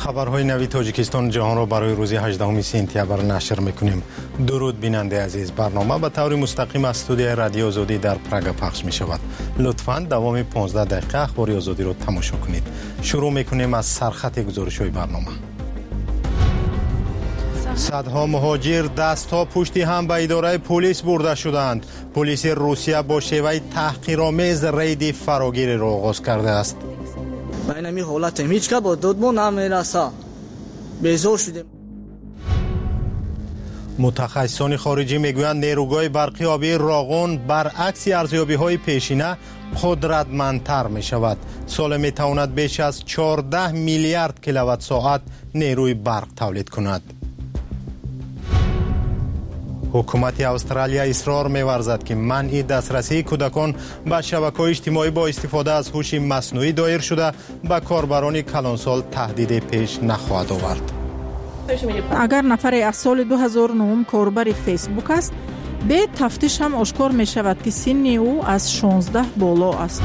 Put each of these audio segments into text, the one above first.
خبرهای نوی تاجیکستان جهان را برای روز 18 سپتامبر نشر میکنیم. درود بیننده عزیز، برنامه به طور مستقیم از استودیوی رادیو آزادی در پراگ پخش می شود. لطفاً دوام 15 دقیقه اخبار آزادی را تماشا کنید. شروع میکنیم از سرخط گزارش‌های برنامه. صدها مهاجر دستها پشتی هم به اداره پلیس برده شدند. پلیس روسیه با شیوه تحقیرآمیز رید فراگیر را آغاز کرده است. با این حالت هیچ که با دادمون نمیرسه. بیزار شدیم. متخصصان خارجی میگویند نیروگاه برقی آبی راغون برعکس ارزیابی‌های پیشینه قدرتمندتر می شود. سال می تواند بیش از 14 میلیارد کیلووات ساعت نیروی برق تولید کند. حکومت استرالیا اصرار می‌ورزد که منع دسترسی کودکان به شبکه‌های اجتماعی با استفاده از هوش مصنوعی دایر شده به کاربران کلانسال تهدید پیش نخواهد آورد. اگر نفری از سال 2009 کاربر فیسبوک است، به تفتیش هم آشکار می شود که سن او از 16 بالا است.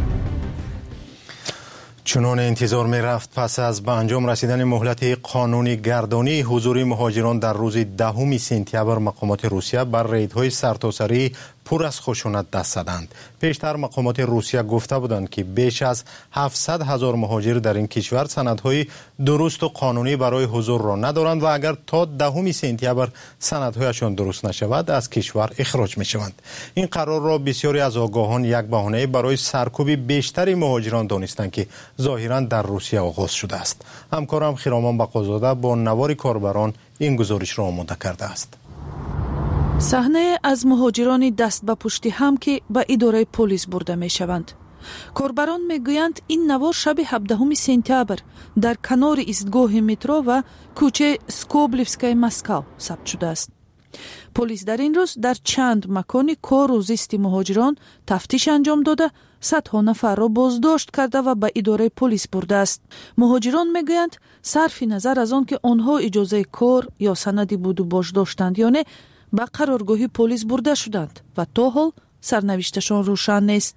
چنان انتظار می رفت پس از به انجام رسیدن مهلت قانونی گردانی حضور مهاجران در روز 10 سپتامبر مقامات روسیه بر ریدهای سرتاسری پر از خشونت دست زدند. پیشتر مقامات روسیه گفته بودند که بیش از 700,000 مهاجر در این کشور سندهای درست و قانونی برای حضور را ندارند و اگر تا 10 سپتامبر سندهایشان درست نشود از کشور اخراج می شوند. این قرار را بسیاری از آگاهان یک بهانه برای سرکوب بیشتر مهاجران دانستند که ظاهرا در روسیه آغاز شده است. همکارم خرامان بقازاده با نوار کاربران این گزارش را آماده کرده است. صحنه از مهاجران دست به پشتی هم که به اداره پلیس برده می شوند. کاربران می گویند این نوار شب 17 سپتامبر در کنار ایستگاه مترو و کوچه سکوبلیفسکای مسکو ثبت شده است. پلیس در این روز در چند مکان کار و زیست مهاجران تفتیش انجام داده، صدها نفر را بازداشت کرده و به اداره پلیس برده است. مهاجران می گویند صرف نظر از آن که آنها اجازه کار یا سندی بود و باش داشتند یا نه، به قرارگاه پلیس برده شدند و تا حال سرنوشتشان روشن نیست.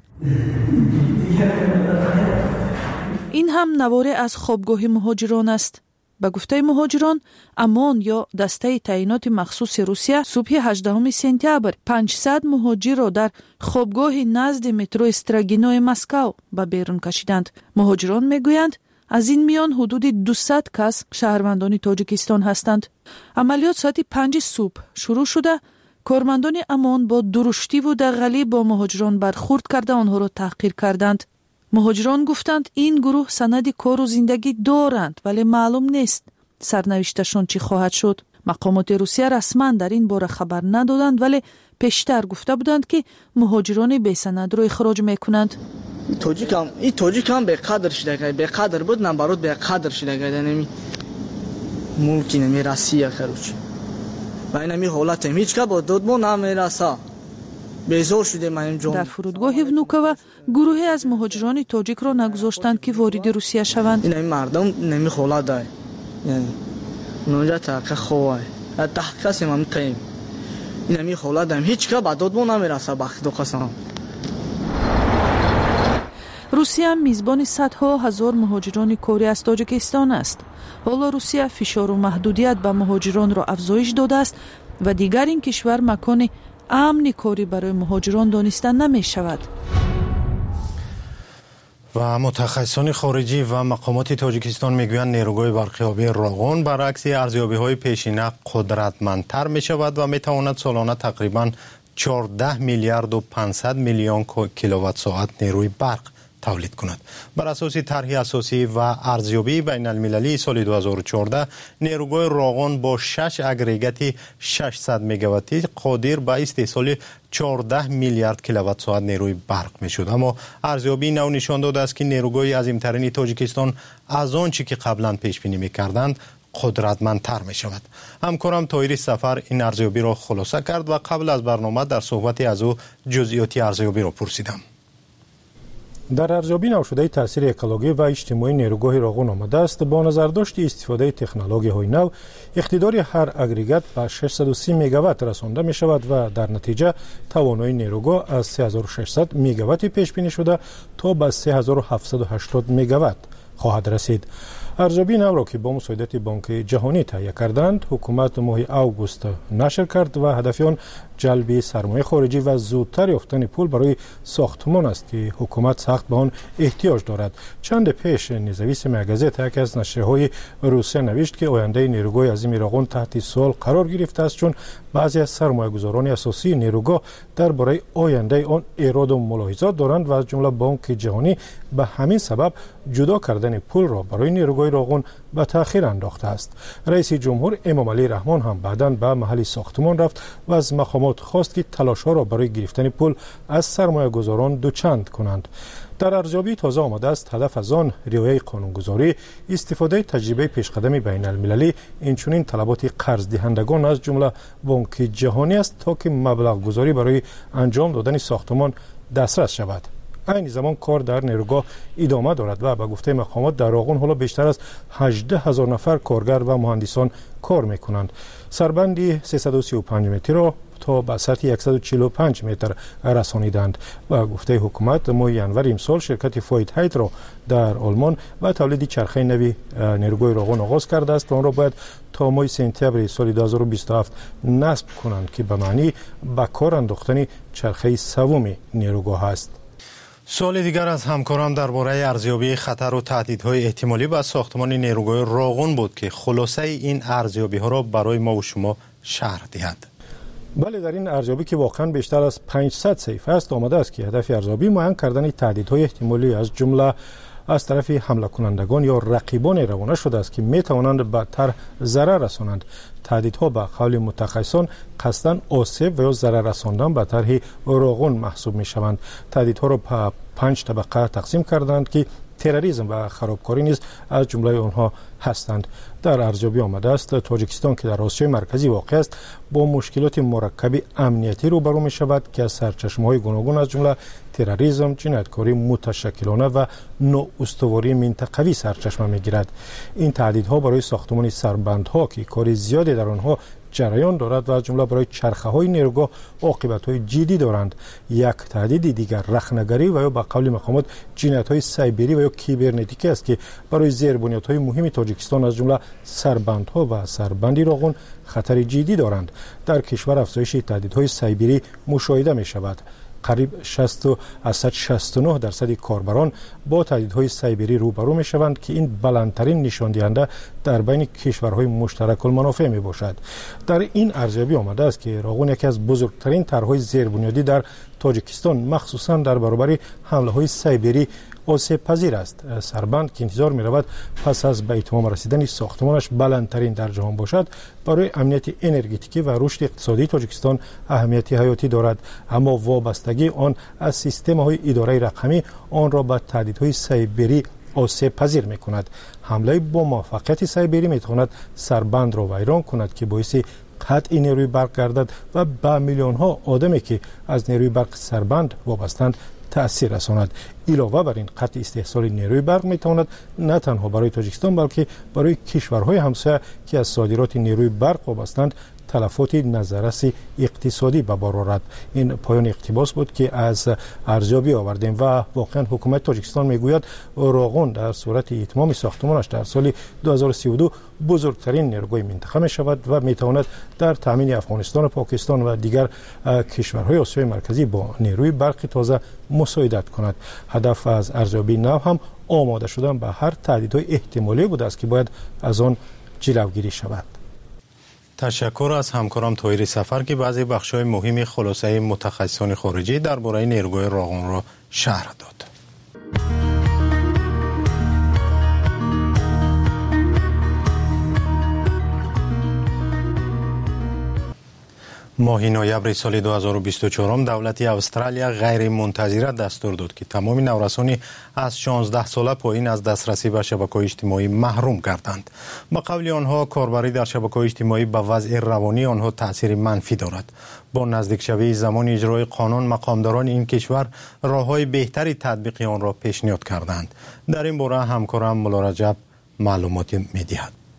این هم نواره از خوابگاه مهاجران است. به گفته مهاجران، امان یا دسته تعیینات مخصوص روسیه صبح 18 سپتامبر 500 مهاجر را در خوابگاه نزد مترو استراگینوی مسکو به بیرون کشیدند. مهاجران میگویند از این میان حدود 200 کس شهروندان تاجیکستان هستند. عملیات ساعت 5 صبح شروع شده. کارمندان امان با درشتی و دغلی با مهاجران برخورد کرده آنها را تحقیر کردند. مهاجران گفتند این گروه سند کار و زندگی دارند ولی معلوم نیست سرنوشتشان چی خواهد شد. مقامات روسیه رسما در این باره خبر ندادند ولی پیشتر گفته بودند که مهاجران بی سند را اخراج میکنند. این تاجیک هم به قدر شده، به قدر بود نبرود به قدر شده نمی ممکن نمی رسیه خروج و این همی حالت هیچ که با دادمون نمیرسه. بیزار شده من جون. در فرودگاه ونوکووا گروهی از مهاجران تاجیک را نگذاشتند که وارد روسیه شوند. این مردم نمی حالت داره، یعنی اونجا تحقیق خواه تحقیق سیم قیم این همی حالت هم هیچ که با دادمون نمیرسه. بخت و قسم روسیه میزبان صدها هزار مهاجران کاری از تاجیکستان است. حالا روسیه فشار و محدودیت به مهاجران را افزایش داده است و دیگر این کشور مکان امن کاری برای مهاجران دانسته نمی شود. و متخصصان خارجی و مقامات تاجیکستان میگویند نیروگاه برقی آبی راغون برعکس ارزیابی‌های پیشینه قدرتمندتر می شود و می تواند سالانه تقریباً 14 میلیارد و 500 میلیون کیلووات ساعت نیروی برق تولید کند. بر اساس طرح اساسی و ارزیابی بین المللی سال 2014 نیروگاه راغون با 6 اگریگات 600 مگاواتی قادر به استحصال 14 میلیارد کیلووات ساعت نیروی برق می شد. اما ارزیابی نو نشان داده است که نیروگاه عظیم‌ترین تاجیکستان از آنچه که قبلا پیش بینی می‌کردند قدرتمندتر می شود. همکارم طاهر سفر این ارزیابی را خلاصه کرد و قبل از برنامه در صحبتی از او جزئیات ارزیابی را پرسیدم. در ارزیابی نوشده تاثیر اکولوژی و اجتماعی نیروگاه راغون آمده است با نظرداشت استفاده تکنولوژی‌های نو اقتدار هر اگریگات به 630 مگاوات رسانده می شود و در نتیجه توانایی نیروگاه از 3600 مگاوات پیش بینی شده تا به 3780 مگاوات خواهد رسید. ارزیابی نو را که با مساعدت بانک جهانی تهیه کردند، حکومت ماه اوگوست نشر کرد و هدف آن جلب سرمایه خارجی و زودتر یافتن پول برای ساختمان است که حکومت سخت به آن احتیاج دارد. چند پیش نویس مگزیت یک از نشریه‌های روسیه نوشت که آینده نیروگاه عظیم راغون تحت سوال قرار گرفته است، چون بعضی از سرمایه‌گذاران اساسی نیروگاه درباره آینده آن اعراض و ملاحظات دارند و از جمله بانک جهانی به همین سبب جدا کردن پول را برای نیروگاه راغون به تأخیر انداخته است. رئیس جمهور امام علی رحمان هم بعداً به محل ساختمان رفت و از مقامات خواست که تلاش‌ها را برای گرفتن پول از سرمایه‌گذاران دوچند کنند. در ارزیابی تازه آمده است هدف از آن رعایت قانونگذاری، استفاده تجربه پیشقدم بین المللی، اینچنین طلبات قرض دهندگان از جمله بانک جهانی است تا که مبلغ گذاری برای انجام دادن ساختمان دسترس شود. این زمان کار در نیروگاه ادامه دارد و به گفته مقامات در راغون حالا بیشتر از 18,000 نفر کارگر و مهندسان کار میکنند. سربندی 335 متر را تا به سطح 145 متر رسانیدند و گفته حکومت ماه ینور امسال شرکت فایت هایت را در آلمان و تولید چرخه نوی نیروگاه راغون آغاز کرده است و آن را باید تا ماه سپتامبر سال 2027 نصب کنند که به معنی به کار انداختن چرخه سوم نیروگاه است. سوال دیگر از همکاران درباره ارزیابی خطر و تهدیدهای احتمالی به ساختمان نیروگاه راغون بود که خلاصه این ارزیابی ها را برای ما و شما شرح دهد. بله، در این ارزیابی که واقعا بیشتر از 500 صفحه است آمده است که هدف ارزیابی معین کردن تهدیدهای احتمالی از جمله از طرف حمله کنندگان یا رقیبان روانه شده است که می توانند بدتر ضرر رسانند. تهدیدها به قول متخصصان قصداً آسیب و یا ضرر رساندن به طرح راغون محسوب می شوند. تهدیدها را به 5 طبقه تقسیم کردند که تروریسم و خرابکاری نیز از جمله آنها هستند. در ارزیابی آمده است تاجیکستان که در آسیای مرکزی واقع است با مشکلات مرکب امنیتی روبرو می شود که از سرچشمه‌های گوناگون از جمله تروریسم، جنایتکاری متشکلانه و نااستواری منطقوی سرچشمه می گیرد. این تهدیدها برای ساختمان سربندها که کار زیادی در آنها جریان دارد و از جمله برای چرخه های نیروگاه عاقبت‌های جدی دارند. یک تهدید دیگر رخنه‌گری و یا به قول مقامات جنایت‌های سایبری و یا کیبرنتیکی است که برای زیربنیادهای مهم تاجیکستان از جمله سربندها و سربندی راغون خطر جدی دارند. در کشور افزایش تهدیدهای سایبری مشاهده می شود. قریب 69% کاربران با تهدیدهای سایبری روبرو می شوند که این بلندترین نشان دهنده در بین کشورهای مشترک المنافع می باشد. در این ارزیابی آمده است که راغون یکی از بزرگترین طرح‌های زیربنیادی در تاجیکستان مخصوصا در برابر حمله‌های سایبری آسیب پذیر است. سربند که انتظار می رود پس از به اتمام رسیدن ساختمانش بلندترین در جهان باشد، برای امنیت انرژتیکی و رشد اقتصادی تاجیکستان اهمیت حیاتی دارد، اما وابستگی آن از سیستم‌های اداره رقمی آن را به تهدیدهای سایبری آسیب پذیر می کند. حمله با موفقیت سایبری می تواند سربند را ویران کند که باعث قطع نیروی برق گردد و به میلیون ها آدمی که از نیروی برق سربند وابستند تأثیر رساند. علاوه بر این قطع استحصال نیروی برق می تواند نه تنها برای تاجیکستان بلکه برای کشورهای همسایه که از صادرات نیروی برق وابستند تلفات نظررس اقتصادی به بار آورد. این پایان اقتباس بود که از ارزیابی آوردیم و واقعا حکومت تاجیکستان میگوید راغون در صورت اتمام ساختمانش در سال 2032 بزرگترین نیروگاه منطقه می شود و می تواند در تامین افغانستان و پاکستان و دیگر کشورهای آسیای مرکزی با نیروی برق تازه مساعدت کند. هدف از ارزیابی نو هم آماده شدن به هر تهدیدهای احتمالی بوده است که باید از آن جلوگیری شود. تشکر از همکارم طاهر سفر که بعضی بخش‌های مهم خلاصه متخصصان خارجی درباره نیروگاه راغون را شرح داد. ماه نوامبر سال 2024 دولت استرالیا غیر منتظره دستور داد که تمام نورسانی از 16 ساله پایین از دسترسی به شبکه‌های اجتماعی محروم گردند. با قول آنها کاربری در شبکه‌های اجتماعی به وضع روانی آنها تأثیر منفی دارد. با نزدیک شوی زمان اجرای قانون مقامداران این کشور راه‌های بهتری تطبیق آن را پیشنهاد کردند. در این باره همکارم مولا رجب معلومات می‌دهد.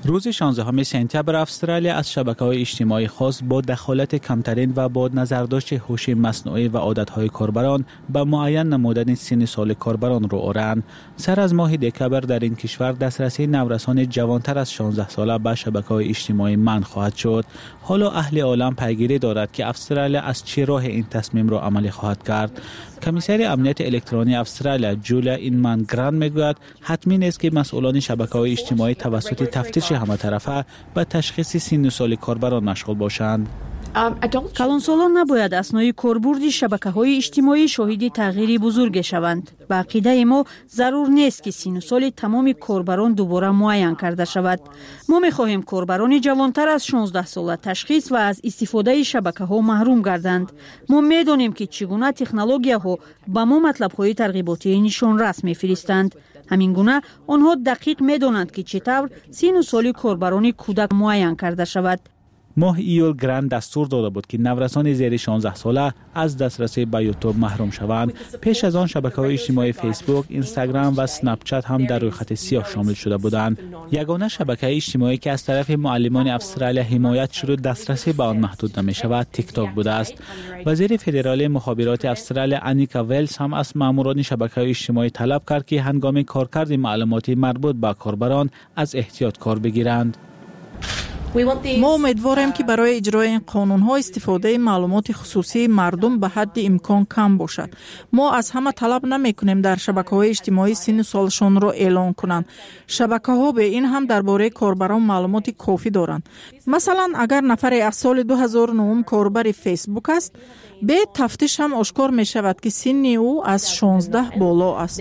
روز 16 سپتامبر استرالیا از شبکه‌های اجتماعی خاص با دخالت کمترین و با نظرداشت هوش مصنوعی و عادت‌های کاربران به معین نمودن سن سال کاربران رو آورد. سر از ماه دکمبر در این کشور دسترسی نورسان جوانتر از 16 ساله به شبکه‌های اجتماعی منع خواهد شد. حالا اهل عالم پیگیری دارد که استرالیا از چه راه این تصمیم را عملی خواهد کرد. کمیسر امنیت الکترونی استرالیا جولیا اینمن گرند میگوید حتمی است که مسئولان شبکه‌های اجتماعی توسط تفتیش همه طرفه به تشخیص سن و سال کاربران مشغول باشند. کلانسالان نباید اسنای کاربرد شبکه‌های اجتماعی شاهد تغییری بزرگ شوند. به عقیده ما ضرور نیست که سن و سال تمام کاربران دوباره معین کرده شود. ما می‌خواهیم کاربران جوانتر از 16 ساله تشخیص و از استفاده شبکه‌ها محروم گردند. ما می‌دانیم که چگونه تکنولوژی‌ها به ما مطلب‌های ترغیباتی نشان رس می‌فرستند. همین گونه آنها دقیق می‌دانند که چطور سن و سال کاربران کودک معین کرده شود. ماه ایول گرند دستور داده بود که نورسان زیر 16 ساله از دسترسی به یوتیوب محروم شوند. پیش از آن شبکه‌های اجتماعی فیسبوک، اینستاگرام و اسنپ چت هم در روی خط سیاه شامل شده بودند. یگانه شبکه اجتماعی که از طرف معلمان استرالیا حمایت شده دسترسی به آن محدود نمی شود تیک تاک بوده است. وزیر فدرالی مخابرات استرالیا انیکا ویلز هم از ماموران شبکه‌های اجتماعی طلب کرد که هنگام کارکرد معلوماتی مربوط به کاربران از احتیاط کار بگیرند. ما امیدواریم که برای اجرای این قانون‌ها استفاده معلومات خصوصی مردم به حد امکان کم باشد. ما از همه طلب نمی‌کنیم در شبکه‌های اجتماعی سن و سالشان را اعلان کنند. شبکه‌ها به این هم درباره کاربران معلومات کافی دارند. مثلا اگر نفری از سال 2009 کاربر فیسبوک است، به تفتیش هم آشکار می‌شود که سن او از 16 بالا است.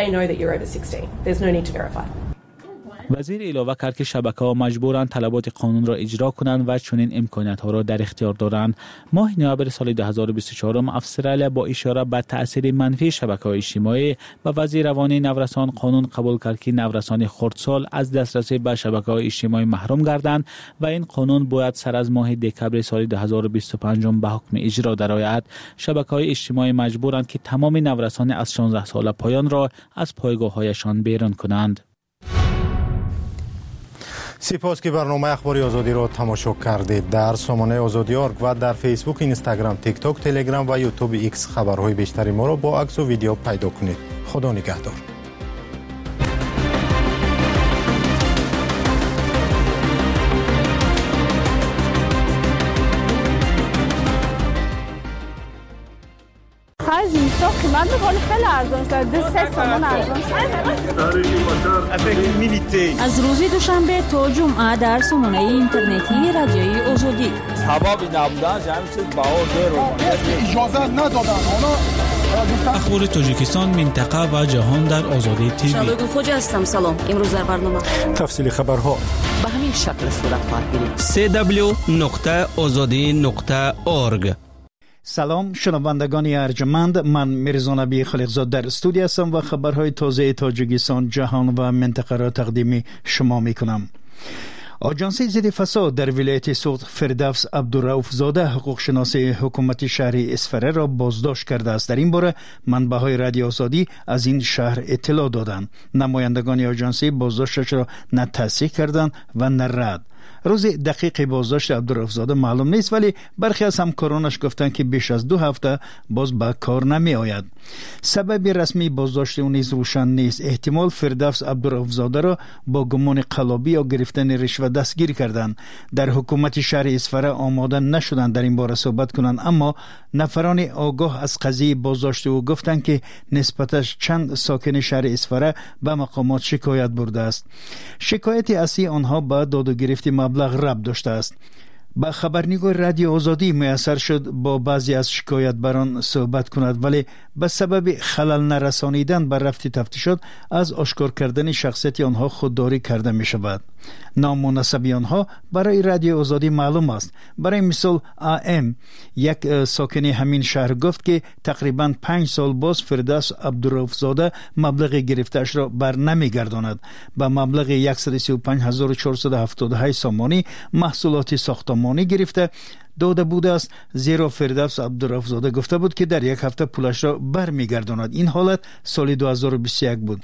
وزیر اضافه کرد که شبکه‌ها مجبورند طلبات قانون را اجرا کنند و چنین امکانات‌ها را در اختیار دارند. ماه نوامبر سال 2024 استرالیا با اشاره به تأثیر منفی شبکه‌های اجتماعی و وزیر روانی نورسان قانون قبول کرد که نورسان خردسال از دسترسی به شبکه‌های اجتماعی محروم گردند و این قانون باید سر از ماه دکمبر سال 2025 به حکم اجرا درآید. شبکه‌های اجتماعی مجبورند که تمام نورسان از 16 سال پایان را از پایگاه‌هایشان بیرون کنند. سپاس که برنامه اخباری آزادی را تماشا کردید. در سامانه آزادی.org و در فیسبوک، اینستاگرام، تیک تاک، تلگرام و یوتیوب ایکس خبرهای بیشتری ما را با عکس و ویدیو پیدا کنید. خدا نگهدار. زیستا قیمت بخوری خیلی ارزان شده. 3 تومان ارزان شده. از روز دوشنبه تا جمعه در سامانه اینترنتی رادیوی آزادی. حبابی نبودن جمعی چیز باور دارو. اجازه ندادن. اخبار تاجیکستان، منطقه و جهان در آزادی تیوی. شالوگو خوجا هستم. سلام. امروز در برنامه تفصیل خبرها به همین شکل صورت خواهد گرفت. www.azadi.org. سلام شنوندگان ارجمند، من میرزا نبی خلیقزاد در استودیو هستم و خبرهای تازه تاجیکستان، جهان و منطقه را تقدیم شما میکنم. آژانس ضد فساد در ولایت سوخت فردوس عبدالرؤف زاده حقوق شناس حکومت شهر اسفره را بازداشت کرده است. در این باره منبع‌های رادیو آزادی از این شهر اطلاع دادند. نمایندگان آژانس بازداشتش را نه تصحیح کردند و نه رد. روز دقیق بازداشت عبدالرؤف زاده معلوم نیست، ولی برخی از همکارانش گفتند که بیش از 2 هفته باز به کار نمی آید. سبب رسمی بازداشت او نیز روشن نیست. احتمال فردوس عبدالرؤف زاده را با گمان قلابی یا گرفتن رشوه دستگیر کردند. در حکومت شهر اسفره آماده نشدند در این باره صحبت کنند، اما نفران آگاه از قضیه بازداشت او گفتند که نسبتش چند ساکن شهر اسفره به مقامات شکایت برده است. شکایت اصلی آنها به داد و گرفت مبلغ ربط داشته است. با خبرنگار رادیو آزادی میسر شد با بعضی از شکایت بران صحبت کند، ولی به سبب خلل نرسانیدن بر رفت تفتیشات از آشکار کردن شخصیت آنها خودداری کرده می شود. نام و نسب آنها برای رادیو آزادی معلوم است. برای مثال AM، یک ساکن همین شهر گفت که تقریباً 5 سال باز فردوس عبدالرؤف زاده مبلغ گرفته‌اش را بر نمیگرداند. با مبلغ 135478 سامانی محصولات ساختمانی گرفته داده بوده است، زیرا فردوس عبدالرؤف زاده گفته بود که در یک هفته پولش را برمیگرداند. این حالت سال 2021 بود.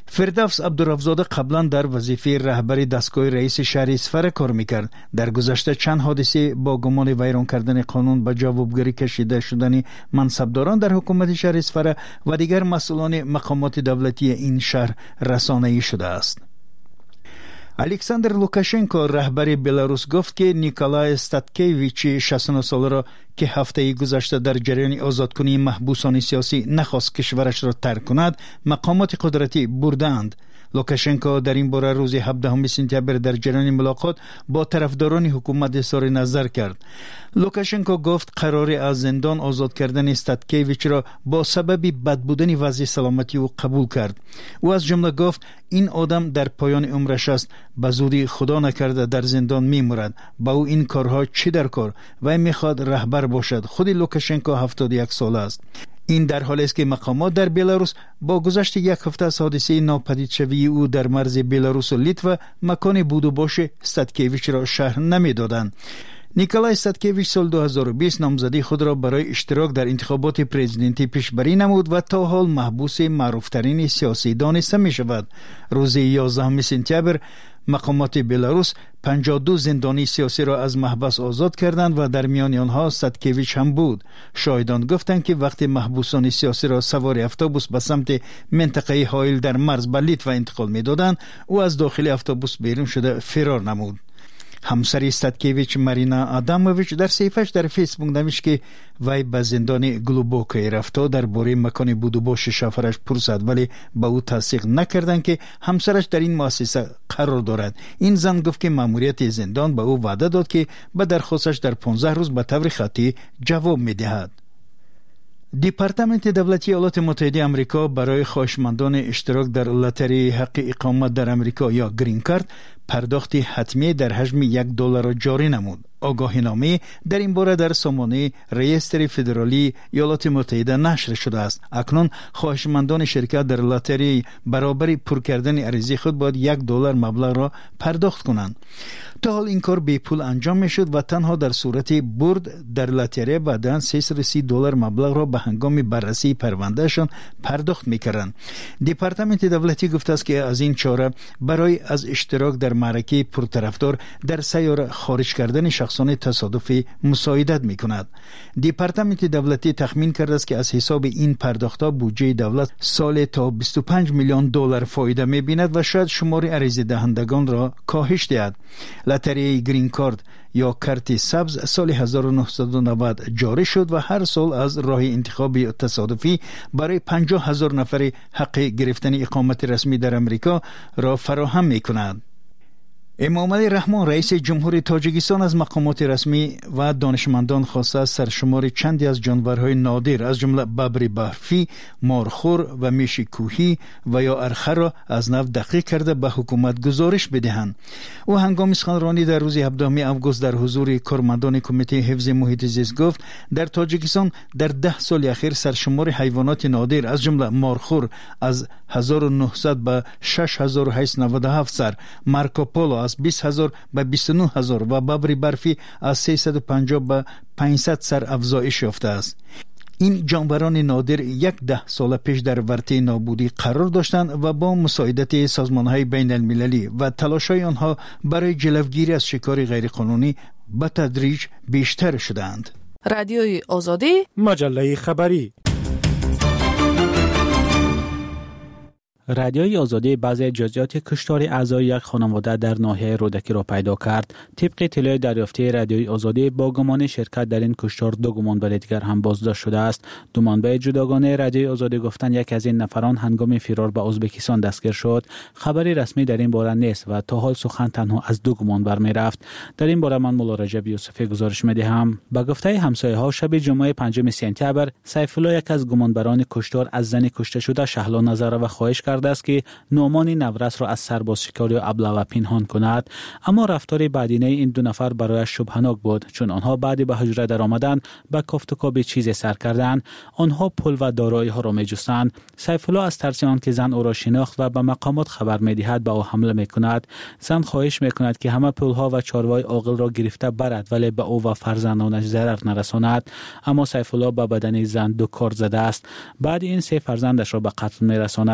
فردوس عبدالرفزاده قبلا در وظیفه رهبری دستگاه رئیس شهر اصفهان کار میکرد. در گذشته چند حادثه با گمان ویران کردن قانون به جوابگیری کشیده شدن منصبداران در حکومت شهر اصفهان و دیگر مسئولان مقامات دولتی این شهر رسانه‌ای شده است. الکساندر لوکاشنکو رهبر بلاروس گفت که نیکولای استاتکیویچ 69 ساله را که هفته گذشته در جریان آزادکنی محبوسان سیاسی نخواست کشورش را ترک کند مقامات قدرتی بردند. لوکاشنکو در این باره روز 17 سپتامبر در جریان ملاقات با طرفداران حکومت اظهار نظر کرد. لوکاشنکو گفت قرار از زندان آزاد کردن استاتکیویچ را با سبب بد بودن وضع سلامتی او قبول کرد. او از جمله گفت این آدم در پایان عمرش است، به زودی خدا نکرده در زندان میمرد، با او این کارها چی در کار و میخواد رهبر باشد. خود لوکاشنکو 71 ساله است. این در حالی است که مقامات در بلاروس با گذشت یک هفته از حادثه ناپدید شوی او در مرز بلاروس و لیتوا مکان بود و باش استاتکیویچ را شرح نمیدادند. نیکولای استاتکیویچ سال 2020 نامزدی خود را برای اشتراک در انتخابات پرزیدنتی پیشبری نمود و تا حال محبوس معروفترین سیاسی دانسته می شود. روز 11 سپتامبر مقامات بلاروس 52 زندانی سیاسی را از محبس آزاد کردند و در میان آنها استاتکیویچ هم بود. شاهدان گفتند که وقتی محبوسان سیاسی را سوار اتوبوس به سمت منطقه حائل در مرز به لیتوا انتقال می‌دادند، او از داخل اتوبوس بیرون شده فرار نمود. همسر استاتکیویچ مارینا آداموویچ در صفحه‌اش در فیسبوک نوشت که وی به زندان گلوبوکای رفته درباره مکان بود و باش شوهرش پرسید، ولی با او تصدیق نکردند که همسرش در این مؤسسه قرار دارد. این زن گفت که ماموریت زندان به او وعده داد که به درخواستش در 15 روز به طور خطی جواب می‌دهد. دپارتمنت دولتی ایالات متحده آمریکا برای خواهشمندان اشتراک در لاتاری حق اقامت در آمریکا یا گرین کارت پرداخت حتمی در حجم $1 را جاری نمود. آگاهینامه در این باره در سامانه ریستر فدرالی ایالات متحده نشر شده است. اکنون خواهشمندان شرکت در لاتاری برابر پر کردن عریضه خود باید $1 مبلغ را پرداخت کنند. تا حال این کار به پول انجام می شد و تنها در صورت برد در لاتاری بعداً $330 مبلغ را به هنگام بررسی پروندهشان پرداخت می کردند. دپارتمنت دولتی گفته است که از این چاره برای از اشتراک در معرکه پرطرفدار در سیاره خارج کردن شخصان تصادفی مساعدت می کند. دپارتمنت دولتی تخمین کرده است که از حساب این پرداخت‌ها بودجه دولت سال تا $25 میلیون فایده می بیند و شاید شمار عریضه دهندگان را کاهش دهد. لاتاری گرین کارت یا کارت سبز سال 1990 جاری شد و هر سال از راه انتخاب تصادفی برای 50,000 نفر حق گرفتن اقامت رسمی در امریکا را فراهم می کند. امامعلی رحمان رئیس جمهوری تاجیکستان از مقامات رسمی و دانشمندان خواسته سرشمار چندی از جانورهای نادر از جمله ببر برفی، مارخور و میش کوهی و یا ارخه را از نو دقیق کرده به حکومت گزارش بدهند. او هنگام سخنرانی در روز 17 آگوست در حضور کارمندان کمیته حفظ محیط زیست گفت در تاجیکستان در 10 سال اخیر سرشمار حیوانات نادر از جمله مارخور از 1900 به 6897 سر، مارکوپولو از 20,000 به 29,000 و ببر برفی از 350 به 500 سر افزایش یافته است. این جانوران نادر 10 سال پیش در ورطه نابودی قرار داشتند و با مساعدت سازمان‌های بین المللی و تلاش‌های آنها برای جلوگیری از شکار غیرقانونی به تدریج بیشتر شدند. رادیوی آزادی، مجله خبری. رادیوی آزادی بعضی جزئیات کشتار اعضای یک خانواده در ناحیه رودکی را پیدا کرد. طبق اطلاع دریافتی رادیوی آزادی با گمان شرکت در این کشتار 2 گمانبر دیگر هم بازداشت شده است. 2 منبع جداگانه رادیوی آزادی گفتند یک از این نفران هنگام فرار به ازبکستان دستگیر شد. خبری رسمی در این باره نیست و تا حال سخن تنها از 2 گمانبر می رفت. در این باره من مولا رجب یوسفی گزارش می دهم. به گفته همسایه ها شب جمعه 5 سپتامبر سیف الله یک از گمانبران کشتار از زنی کشته شده شهلا نظر و خواهش کرده است که نومان نورس را از سرباز شکاری و ابله پنهان کند، اما رفتار بعدینه این 2 نفر برایش شبهناک بود، چون آنها بعد به حجره در آمدن به کافت و کاب چیزی سر کردند. آنها پول و دارایی ها را می جستند. سیف الله از ترس آن که زن او را شناخت و به مقامات خبر می دهد به او حمله می کند. زن خواهش می کند که همه پول ها و چاروای عاقل را گرفته برد ولی به او و فرزندانش ضرر نرساند، اما سیف الله به بدن زن 2 کار زده است. بعد این 3 فرزندش را به قتل می رساند. 2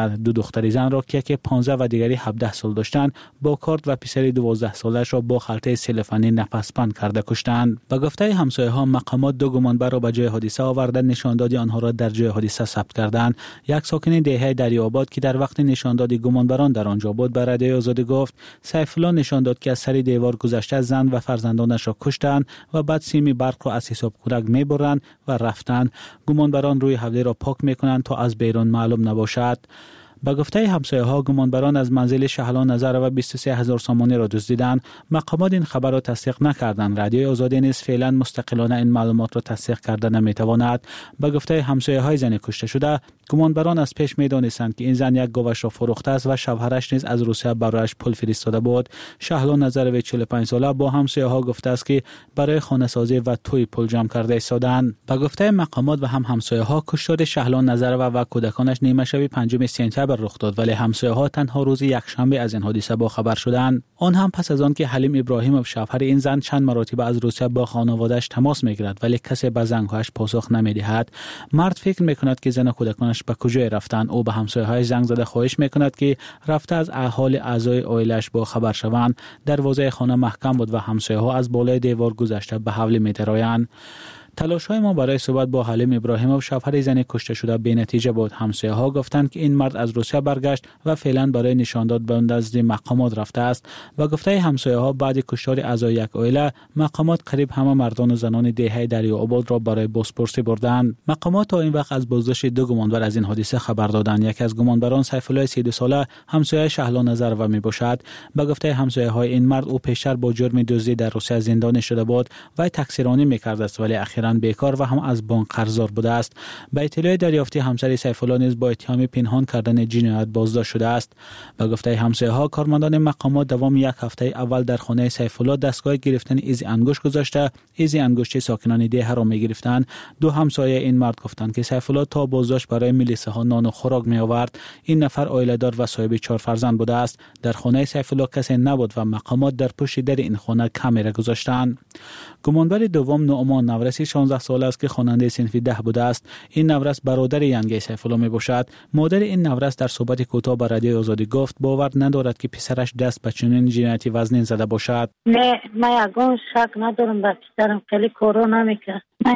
دختری زن را که 15 و دیگری 17 سال داشتند با کارد و پسری 12 سالش را با خلطه سلفانی نفس‌بند کرده کشتند. به گفته همسایه‌ها مقامات دو گمانبر را به جای حادثه آورده نشاندادی آنها را در جای حادثه ثبت کردند. یک ساکن دهه دریاباد که در وقت نشاندادی گمانبران در آنجا بود به رادیوی آزادی گفت سیف الله نشان داد که از سر دیوار گذشته زن و فرزندانش را کشتند و بعد سیم برق را از حساب کودک میبرند و رفتند. گمانبران روی حوله را پاک میکنند تا از بیرون معلوم نباشد. به گفته همسایه‌ها گمانبران از منزل شهلا نظر و 23,000 سامانی را دزدیدند. مقامات این خبر را تصدیق نکردند. رادیوی آزادی نیز فعلا مستقلانه این معلومات را تصدیق کرده نمیتواند. به گفته همسایه‌های زن کشته شده گمانبران از پیش میدانستند که این زن یک گاوش را فروخته است و شوهرش نیز از روسیه برایش پول فرستاده بود. شهلا نظروی 45 ساله با همسایه‌ها گفته است که برای خانه سازی و توی پول جمع کرده ایستادند. به گفته مقامات و هم همسایه‌ها کشتار شهلا نظرو و کودکانش نیمه شب 5 سپتامبر رخ داد، ولی همسایه‌ها تنها روز یکشنبه از این حادثه با خبر شدند. آن هم پس از آن که حلیم ابراهیموف شوهر این زن چند مرتبه از روسیه با خانواده‌اش تماس میگیرد ولی کسی به زنگ‌هایش پاسخ نمیدهد. مرد فکر میکند که زن و کودکانش به کجا رفتند. او به همسایه‌های زنگ زده خواهش میکند که رفته از احوال اعضای عائله‌اش با خبر شوند. دروازه خانه محکم بود و همسایه‌ها از بالای دیوار گذشته به حوله می‌درآیند. تلاش‌های ما برای صحبت با حلیم ابراهیموف شوهر زن کشته شده بی‌نتیجه بود. همسایه‌ها گفتند که این مرد از روسیه برگشت و فعلا برای نشانداد به نزد مقامات رفته است. و گفته همسایه‌ها بعد کشتار اعضای یک عائله مقامات قریب همه مردان و زنان دهه دریاباد را برای بازپرسی بردند. مقامات تا این وقت از بازداشت دو گمانبر از این حادثه خبر دادند. یکی از گمانبران سیف الله 32 ساله همسایه شهلا نظرو میباشد. به گفته همسایه‌های این مرد او پیشتر با جرم دزدی در روسیه زندانی شده بود و تقصیرانی می‌کرد است ولی اخیراً بیکار و هم از بانک قرضدار بوده است. به اطلاع دریافتی همسر سیف الله نیز با اتهام پنهان کردن جنایت بازداشت شده است. به گفته همسایه‌ها کارمندان مقامات دوام یک هفته اول در خانه سیف الله دستگاه گرفتن ایزی انگشت گذاشته. ایزی انگشتی ساکنان ده را می‌گرفتند. دو همسایه این مرد گفتند که سیف الله تا بازداشت برای ملیسه ها نان و خوراک می‌آورد. این نفر عائله‌دار و صاحب 4 فرزند بوده است. در خانه سیف الله کسی نبود و مقامات در پشت در این خانه کامera گذاشتند. گمانبر دوم نعمان نورسی 16 ساله است که خواننده صنف 10 بوده است. این نورس برادر ینگی سیف الله میباشد. مادر این نورس در صحبت کوتاه با رادیوی آزادی گفت باور ندارد که پسرش دست به چنین جنایتی وزنین زده باشد. نه من یگان شک ندارم به پسرم خیلی کارا نمیکرد. من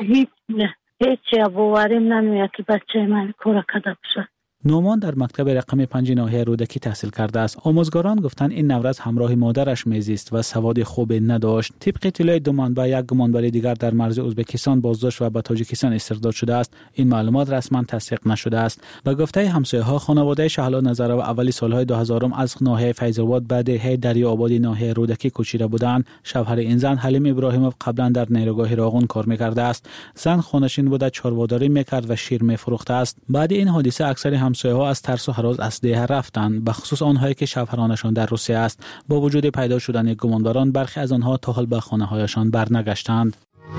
هیچ باوریم نمیاد که بچه من کار کرده باشه. نومان در مکتب رقم 5 ناحیه رودکی تحصیل کرده است. آموزگاران گفتند این نورس همراه مادرش میزیست و سواد خوب نداشت. طبق اطلاع دو منبع یک گمانبر دیگر در مرز ازبکستان بازداشت و به تاجیکستان استرداد شده است. این معلومات رسما تصدیق نشده است. به گفته همسایه‌ها خانواده شهلا نظرو اولی سالهای 2000 از ناحیه فیض‌آباد به دهه دریابادی ناحیه رودکی کوچیده بودند. شوهر این زن حلیم ابراهیموف قبلا در نیروگاه راغون کار می‌کرده است. زن خانه‌نشین بوده، چارواداری می‌کرد و شیر می‌فروخته است. بعد این حادثه اکثر همسایه‌ها از ترس و هراس از ده رفتند، به خصوص آنهایی که شوهرانشان در روسیه است. با وجود پیدا شدن گمانبران برخی از آنها تا حال به خانه‌هایشان برنگشتند.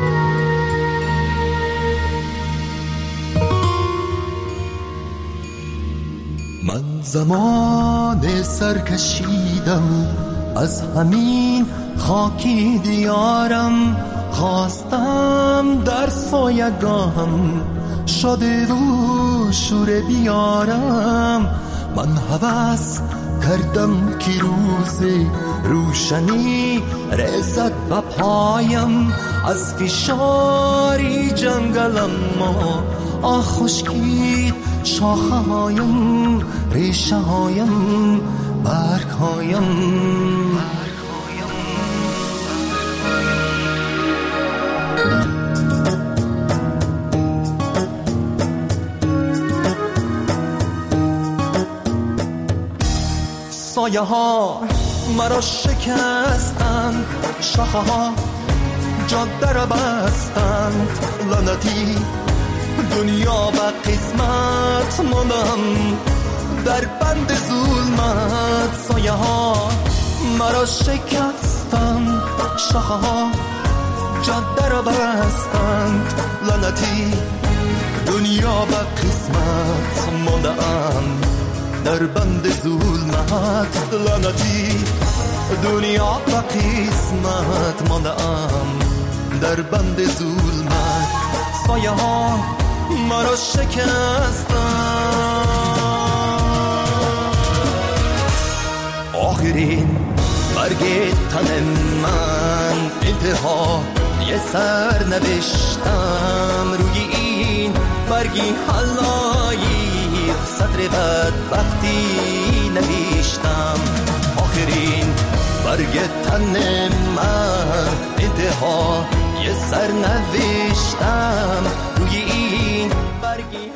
من زمان سرکشیدم از همین خاکی دیارم، خواستم در سایگاهم شده و شور بیارم. من هوس کردم که روز روشنی رسد به پایم، از فشاری جنگلم ما خشکید شاخه هایم، ریشه هایم، برگ هایم. سایه ها مرا شکستند، شاخه ها جاده را بستند. لعنتی دنیا به قسمت ماندم در بند ظلمت. سایه ها مرا شکستند، شاخه ها جاده را بستند. لعنتی دنیا به قسمت ماندم در بند ظلمت. لعنتی دنیا به قسمت ماندم در بند ظلمت. سایه ها مرا شکستند. آخرین برگ تن من انتها یه سر نوشتم روی این برگی حلایی صدر بدبختی نوشتم آخرین برگ تن من انتها یه سر نوشتم روی این برگی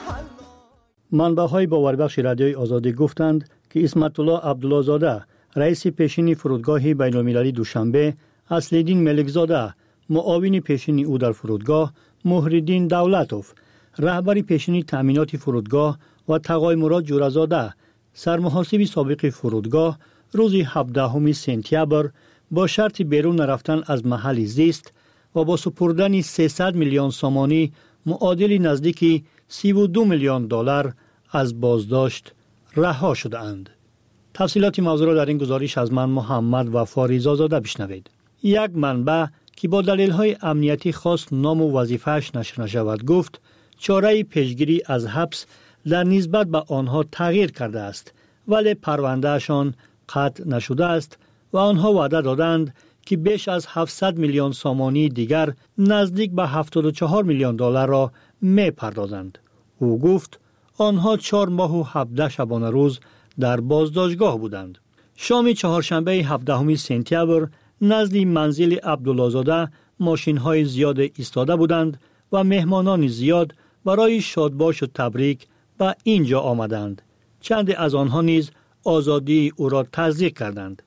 منبع‌های باوربخش رادیوی آزادی گفتند که اسمت الله عبدالله زاده رئیس پیشین فرودگاه بین‌المللی دوشنبه، اصل‌الدین ملکزاده معاون پیشین او در فرودگاه، محی‌الدین دولتوف رهبر پیشین تأمینات فرودگاه و تقای مراد جورزاده سرمحاسب سابق فرودگاه روز 17 سپتامبر با شرط بیرون رفتن از محل زیست و با سپردن 300 میلیون سامانی معادل نزدیک 32 میلیون دلار از بازداشت رها شدند. تفصیلات موضوع را در این گزارش از من محمد و فاریزاده بشنوید. یک منبع که با دلایل امنیتی خاص نام و وظیفه‌اش نشر نشود گفت چاره پیشگیری از حبس در نسبت به آنها تغییر کرده است ولی پروندهشان قطع نشده است و آنها وعده دادند که بیش از 700 میلیون سامانی دیگر نزدیک به 74 میلیون دلار را می پردازند. او گفت آنها 4 ماه و 17 شبانه روز در بازداشتگاه بودند. شام چهارشنبه 17 سپتامبر نزد منزل عبدالله زاده ماشین‌های زیاد ایستاده بودند و مهمانان زیاد برای شادباش و تبریک به اینجا آمدند. چند از آنها نیز آزادی او را تصدیق کردند.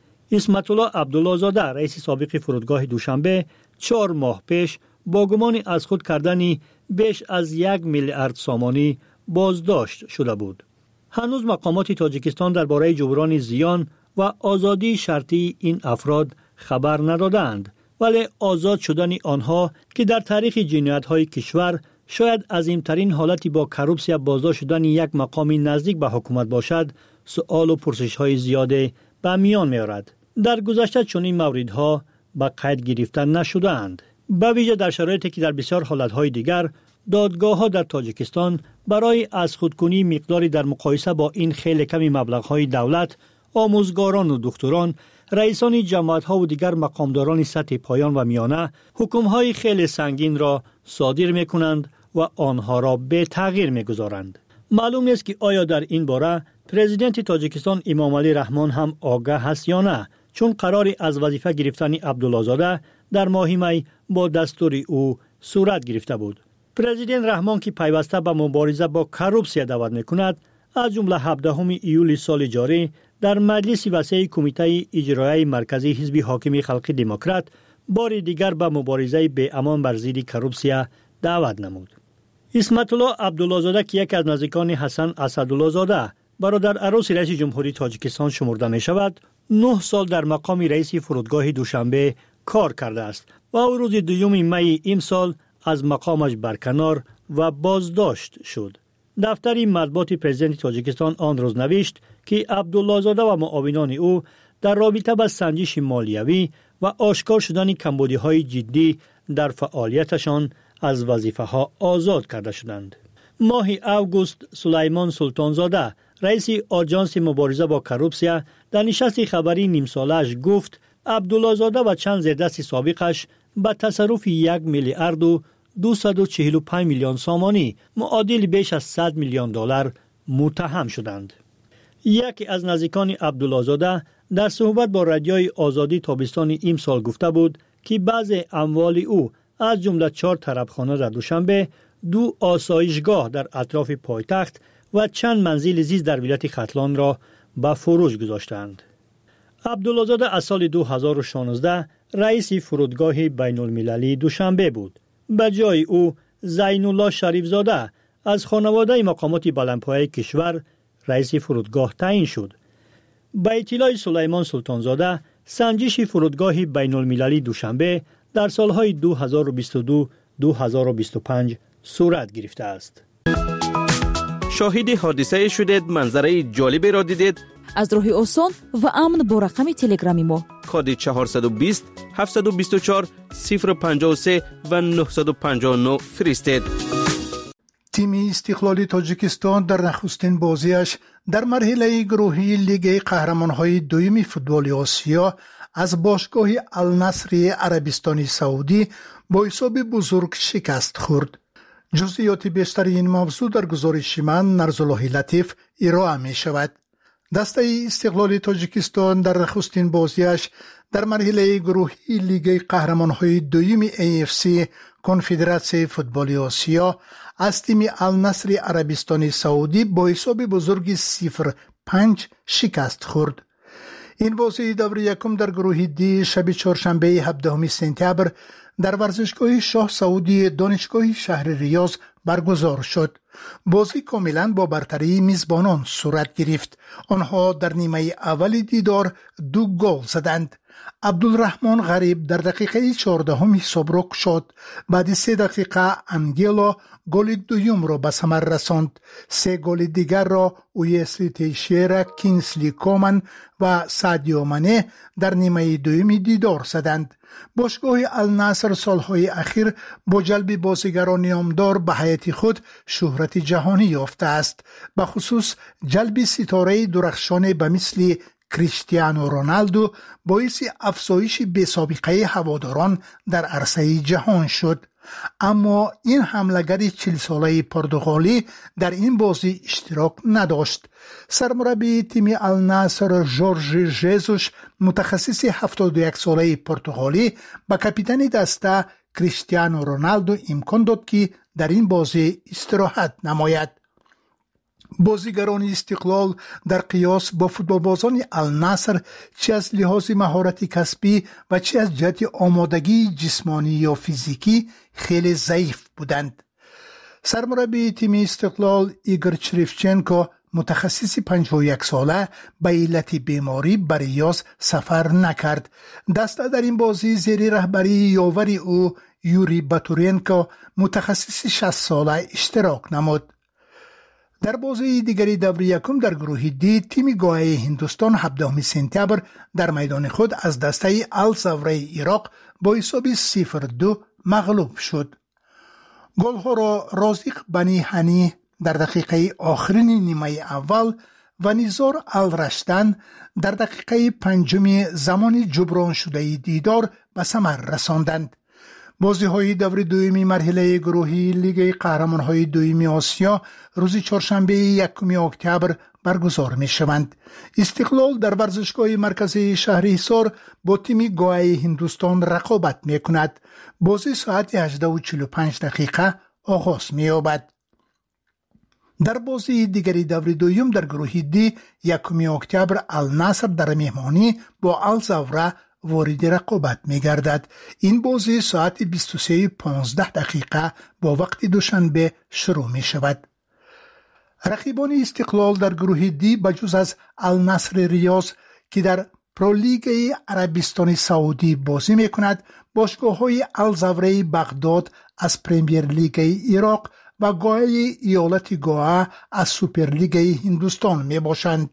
اسمت الله عبدالله زاده رئیس سابق فرودگاه دوشنبه 4 ماه پیش با گمان از خود کردن بیش از 1 میلیارد سامانی بازداشت شده بود. هنوز مقامات تاجیکستان درباره جبران زیان و آزادی شرطی این افراد خبر ندادند، ولی آزاد شدن آنها که در تاریخ جنایت‌های کشور شاید عظیم‌ترین حالتی با کروپسیا بازداشت شدن یک مقامی نزدیک به حکومت باشد، سؤال و پرسش‌های زیاده به میان می‌آورد. در گذشته چنین موردها به قید گرفته نشده‌اند. به ویژه در شرایطی که در بسیار حالت‌های دیگر دادگاه‌ها در تاجیکستان برای از خودکنی مقداری در مقایسه با این خیلی کمی مبلغ‌های دولت، آموزگاران و دکتران، رئیسان جماعت‌ها و دیگر مقامداران سطح پایان و میانه حکم‌های خیلی سنگین را صادر می‌کنند و آنها را به تغییر می‌گذارند. معلوم نیست که آیا در این باره پرزیدنت تاجیکستان امام علی رحمان هم آگاه است یا نه، چون قراری از وظیفه گرفتن عبدالله زاده در ماه می با دستور او صورت گرفته بود. پرزیدنت رحمان که پیوسته به مبارزه با کروپسیا دعوت می‌کند، از جمله 17 ایول سال جاری در مجلس وسیع کمیته اجرایی مرکزی حزب حاکم خلق دموکرات بار دیگر به مبارزه به امان بر ضد کروپسیا دعوت نمود. اسمت الله عبدالله زاده که یک از نزدیکان حسن اسدالله زاده برادر عروس رئیس جمهوری تاجیکستان شمرده می شود، 9 سال در مقام رئیس فرودگاه دوشنبه کار کرده است و او روز 2 می امسال از مقامش برکنار و بازداشت شد. دفتر مطبوعات پرزیدنت تاجیکستان آن روز نوشت که عبدالله زاده و معاونان او در رابطه با سنجش مالیوی و آشکار شدن کمبودی‌های جدی در فعالیتشان از وظیفه‌ها آزاد کرده شدند. ماه اوگوست سلیمان سلطانزاده رئیس آژانس مبارزه با کروپسیا در نشست خبری نیم ساله‌اش گفت عبدالله زاده و چند زیردست سابقش به تصرف 1 میلیارد و 245 میلیون سامانی معادل بیش از 100 میلیون دلار متهم شدند. یکی از نزدیکان عبدالله زاده در صحبت با رادیوی آزادی تابستان امسال گفته بود که بعضی اموال او از جمله 4 طربخانه در دوشنبه، 2 آسایشگاه در اطراف پایتخت و چند منزل زیست در ولایت ختلان را به فروش گذاشتند. عبدالله زاده از سال 2016 رئیس فرودگاه بین‌المللی دوشنبه بود. به جای او زین الله شریف زاده از خانواده مقامات بلندپایه کشور رئیس فرودگاه تعیین شد. به اطلاع سلیمان سلطانزاده، سنجش فرودگاه بین‌المللی دوشنبه در سالهای 2022-2025 صورت گرفته است. شاهد حادثه شدید، منظره جالبی را دیدید؟ از راه آسان و امن با رقم تلگرامی ما کد 420 724 053 و 959 فرستید. تیم استقلالی تاجیکستان در نخستین بازیش در مرحله گروهی لیگ قهرمان‌های دوم فوتبال آسیا از باشگاه النصر عربستان سعودی با حساب بزرگ شکست خورد. جزئیات بیشتر این موضوع در گزارش من نرزالله لطیف ارائه می شود. دسته استقلال تاجیکستان در نخستین بازیش در مرحله گروهی لیگ قهرمان‌های دوم AFC کنفدراسیون فوتبال آسیا از تیم النصر عربستان سعودی با حساب بزرگ 0-5 شکست خورد. این بازی دور یکم در گروه دی شب چهارشنبه 17 سپتامبر در ورزشگاه شاه سعودی دانشگاه شهر ریاض برگزار شد. بازی کاملا با برتری میزبانان صورت گرفت. آنها در نیمه اول دیدار 2 گل زدند. عبدالرحمن غریب در دقیقه 14 حساب را گشود. بعد 3 دقیقه انگیلا گل دوم را به ثمر رساند. 3 گل دیگر را اویسلی تیشیرا، کینسلی کومن و سادیو مانه در نیمه دوم دیدار زدند. باشگاه النصر سالهای اخیر با جلب بازیگران نامدار به حیات خود شهرت جهانی یافته است، به خصوص جلب ستاره درخشان به مثل کریستیانو رونالدو باعث افزایش بی‌سابقه هواداران در عرصه جهان شد. اما این حمله‌گر 40 ساله پرتغالی در این بازی اشتراک نداشت. سرمربی تیم النصر جورج ژزوس متخصص 71 ساله پرتغالی با کاپیتان دسته کریستیانو رونالدو امکان داد که در این بازی استراحت نماید. بازیگران استقلال در قیاس با فوتبالبازان النصر چه از لحاظ مهارت کسبی و چه از جهت آمادگی جسمانی یا فیزیکی خیلی ضعیف بودند. سرمربی تیم استقلال ایگور چریفچنکو متخصص 51 ساله به علت بیماری به ریاض سفر نکرد. دسته در این بازی زیر رهبری یاور او یوری باتورینکو متخصص 60 ساله اشتراک نمود. در بازی دیگری دور یکم در گروه دی تیم گوهه هندوستان 17 سپتامبر در میدان خود از دسته الزاوره عراق با حساب 0-2 مغلوب شد. گل‌ها را رازق بنی هنی در دقیقه آخرین نیمه اول و نیزار الرشدن در دقیقه 5 زمان جبران شده دیدار به ثمر رساندند. بازی‌های دور دومی مرحله گروهی لیگ قهرمان‌های دوم آسیا روز چهارشنبه 1 اکتبر برگزار می‌شوند. استقلال در ورزشگاه مرکزی شهر حصار با تیم گوهه هندوستان رقابت می‌کند. بازی ساعت 18:45 دقیقه آغاز می‌یابد. در بازی دیگری دور دوم در گروه دی 1 اکتبر النصر در مهمانی با الزاوره وارد رقابت می‌گردد. این بازی ساعت 23:15 دقیقه با وقت دوشنبه شروع می‌شود. رقیبان استقلال در گروه دی بجز از النصر ریاض که در پرولیگ عربستان سعودی بازی می‌کند، باشگاه‌های الزاوره بغداد از پرمیر لیگ عراق و گوهه ایالت گوهه از سوپرلیگ هندوستان میباشند.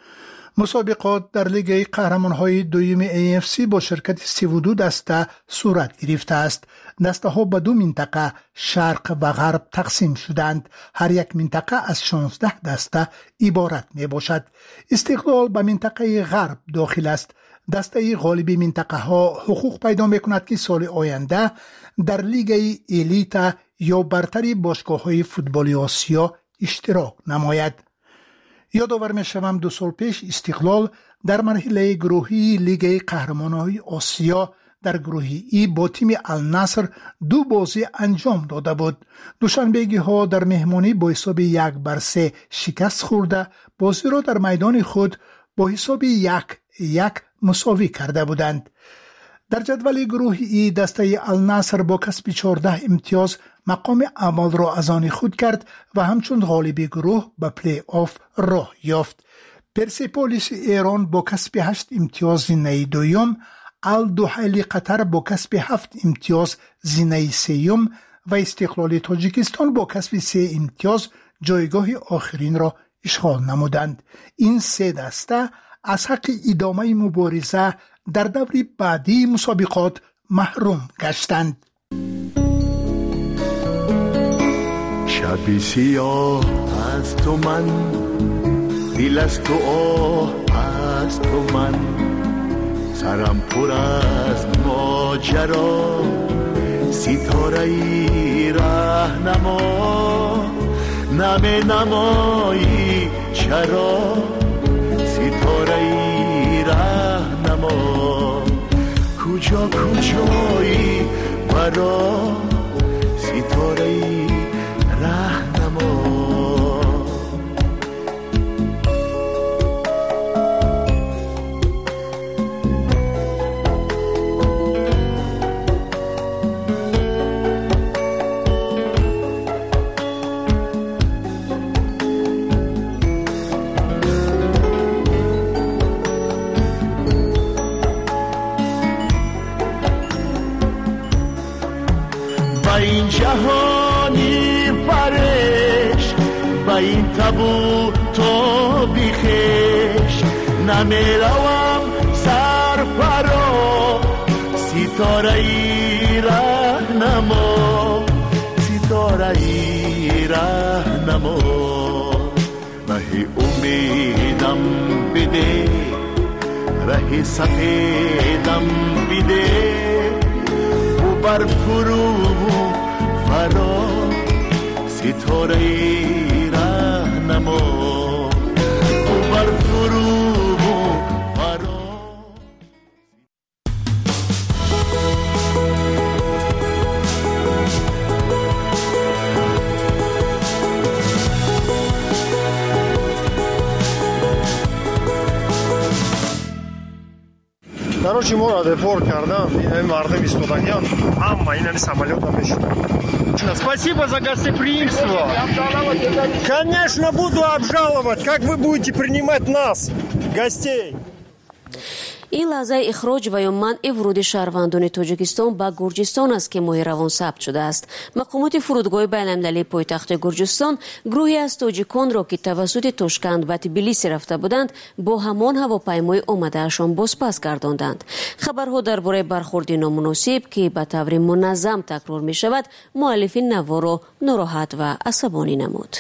مسابقات در لیگ قهرمان‌های دوم AFC با شرکت 32 دسته صورت گرفته است. دسته ها به 2 منطقه شرق و غرب تقسیم شدند. هر یک منطقه از 16 دسته عبارت می باشد. استقلال به منطقه غرب داخل است. دسته غالبی منطقه ها حقوق پیدا می کند که سال آینده در لیگ الیت یا برتری باشگاه های فوتبال آسیا اشتراک نماید. یادآور می‌شوم 2 سال پیش استقلال در مرحله گروهی لیگ قهرمانان آسیا در گروه ای با تیم النصر 2 بازی انجام داده بود. دوشنبه‌گی ها در مهمانی با حساب 1-3 شکست خورده بازی را در میدان خود با حساب 1-1 مساوی کرده بودند. در جدول گروه ای دسته النصر با کسب 14 امتیاز مقام اول را از آن خود کرد و همچون غالب گروه به پلی آف راه یافت. پرسپولیس ایران با کسب 8 امتیاز زینه دوم، الدحیل قطر با کسب 7 امتیاز زینه سوم و استقلال تاجیکستان با کسب 3 امتیاز جایگاه آخرین را اشغال نمودند. این 3 دسته از حق ادامه مبارزه در دور بعدی مسابقات محروم گشتند. شبی سیاه از تو من دل از تو آه از تو من سرم پر از ماجرا ستاره ای راهنما نمی نمایی چرا ستاره ای راهنما کجا کجایی برا ستاره ای راهنما این جهانی پرش با این تابو تو بیخش نمیروم سر پرا ستاره ای راهنما ستاره ای راهنما راه امیدم بده راه سفیدم بده بر فرو فرا ستاره ای راهنما بر فرو فرا Короче, море депорт кардам, мардам истодагиан, амма инами самолетом мешудам. Спасибо за гостеприимство. Конечно, буду обжаловать. Как вы будете принимать нас, гостей? این لحظه اخراج و یا منع ورود شهروندان تاجیکستان به گرجستان است که ماه روان ثبت شده است. مقامات فرودگاه بین‌المللی پایتخت گرجستان گروهی از تاجیکان را که توسط تاشکند به تبلیس رفته بودند با همان هواپیمای آمده‌شان بازپس گرداندند. خبرها درباره برخورد نامناسب که به طور منظم تکرار می شود مؤلفین نوا را ناراحت و عصبانی نمود.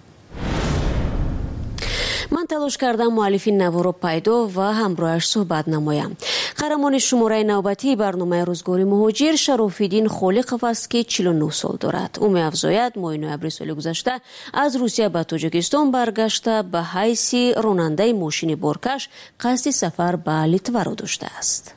من تلاش کردم مؤلفین نوا را پیدا و همراهش صحبت نمایم. قهرمان شماره نوبتی برنامه روزگار مهاجر شراف‌الدین خالقov است که 49 سال دارد. او می‌افزاید ماه نوامبر سال گذشته از روسیه به تاجیکستان برگشته به حیث راننده ماشین بارکش قصد سفر به لیتوا را داشته است.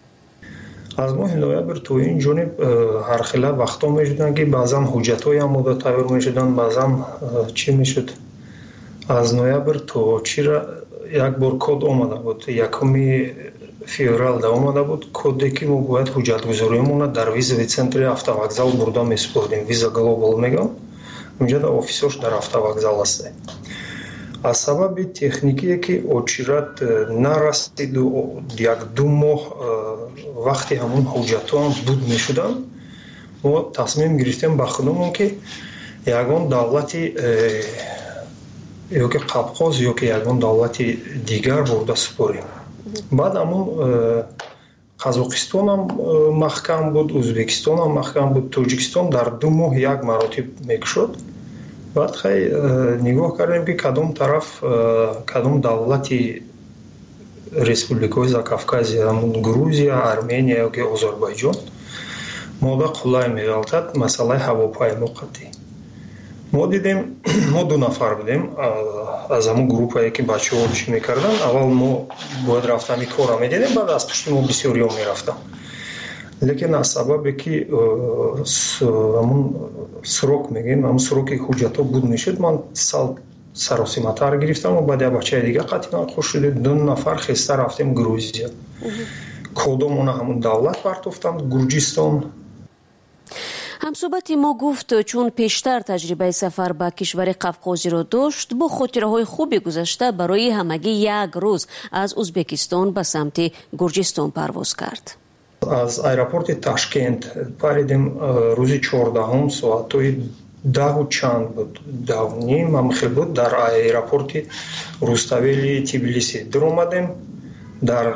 از ماه نوامبر تو این جانب هر خیلی وقتا می‌شدن که بعضا حجت‌های آماده تیار می‌شدن، بعضا چی می‌شد؟ از نوامبر تو چرا یک بار کد آمده بود، یکمی فеврал да омада буд коде ки мо бояд ҳуҷҷатгузориамонро дар визави центри автовокзал бурда месупурдем. Виза глобал мегам онҷа да офисош дар автовокзал аст. аз сабаби техникие ки очират нарасиду як ду моҳ вақти ҳамон ҳуҷҷатҳоам буд мешуданд, мо тасмим гирифтем ба худамон ки ягон давлати ё ки қавқоз ё ки ягон давлати дигар бурда супорем. بعد همون قزاقستان هم محکم بود، ازبکستان هم محکم بود، تاجیکستان در 2 ماه یک مراتب میکشد. بعد خیلی نگاه کردیم که کدام طرف کدام دولتی республикаҳои Закавказия, ҳамун Грузия, Армения ёки Озарбойҷон мода қулай меёлтад масъалаи ҳавопаймо қатъӣ. мо дидем, мо 2 нафар будем аз ҳамун группае ки бачаҳо чӣ мекарданд. аввал мо бояд рафтами кора медидем, баъд аз пушти мо бисёриҳо мерафтанд. лекин аз сабабе ки ҳамун срок мегӯем, ҳамун сроки ҳуҷҷатҳо буд мешуд, ман сал саросиматар гирифтам ва баъд як бачаи дига қатъи манқуш шуд. 2 нафар хеста рафтем Грузия. кодомона ҳамун давлат партофтанд, Гурҷистон. همصحبت ما گفت چون پیشتر تجربه سفر به کشور قفقازی را داشت با خاطره‌های خوبی گذشته برای همگی 1 روز از ازبکستان به سمت گرجستان پرواز کرد. از ایرپورت تاشکند پریدیم روزی 14 ساعت‌های 10 و چند بود، 10 و نیم هم خیلی بود. در ایرپورت روستاویلی تبلیسی در اومدیم. در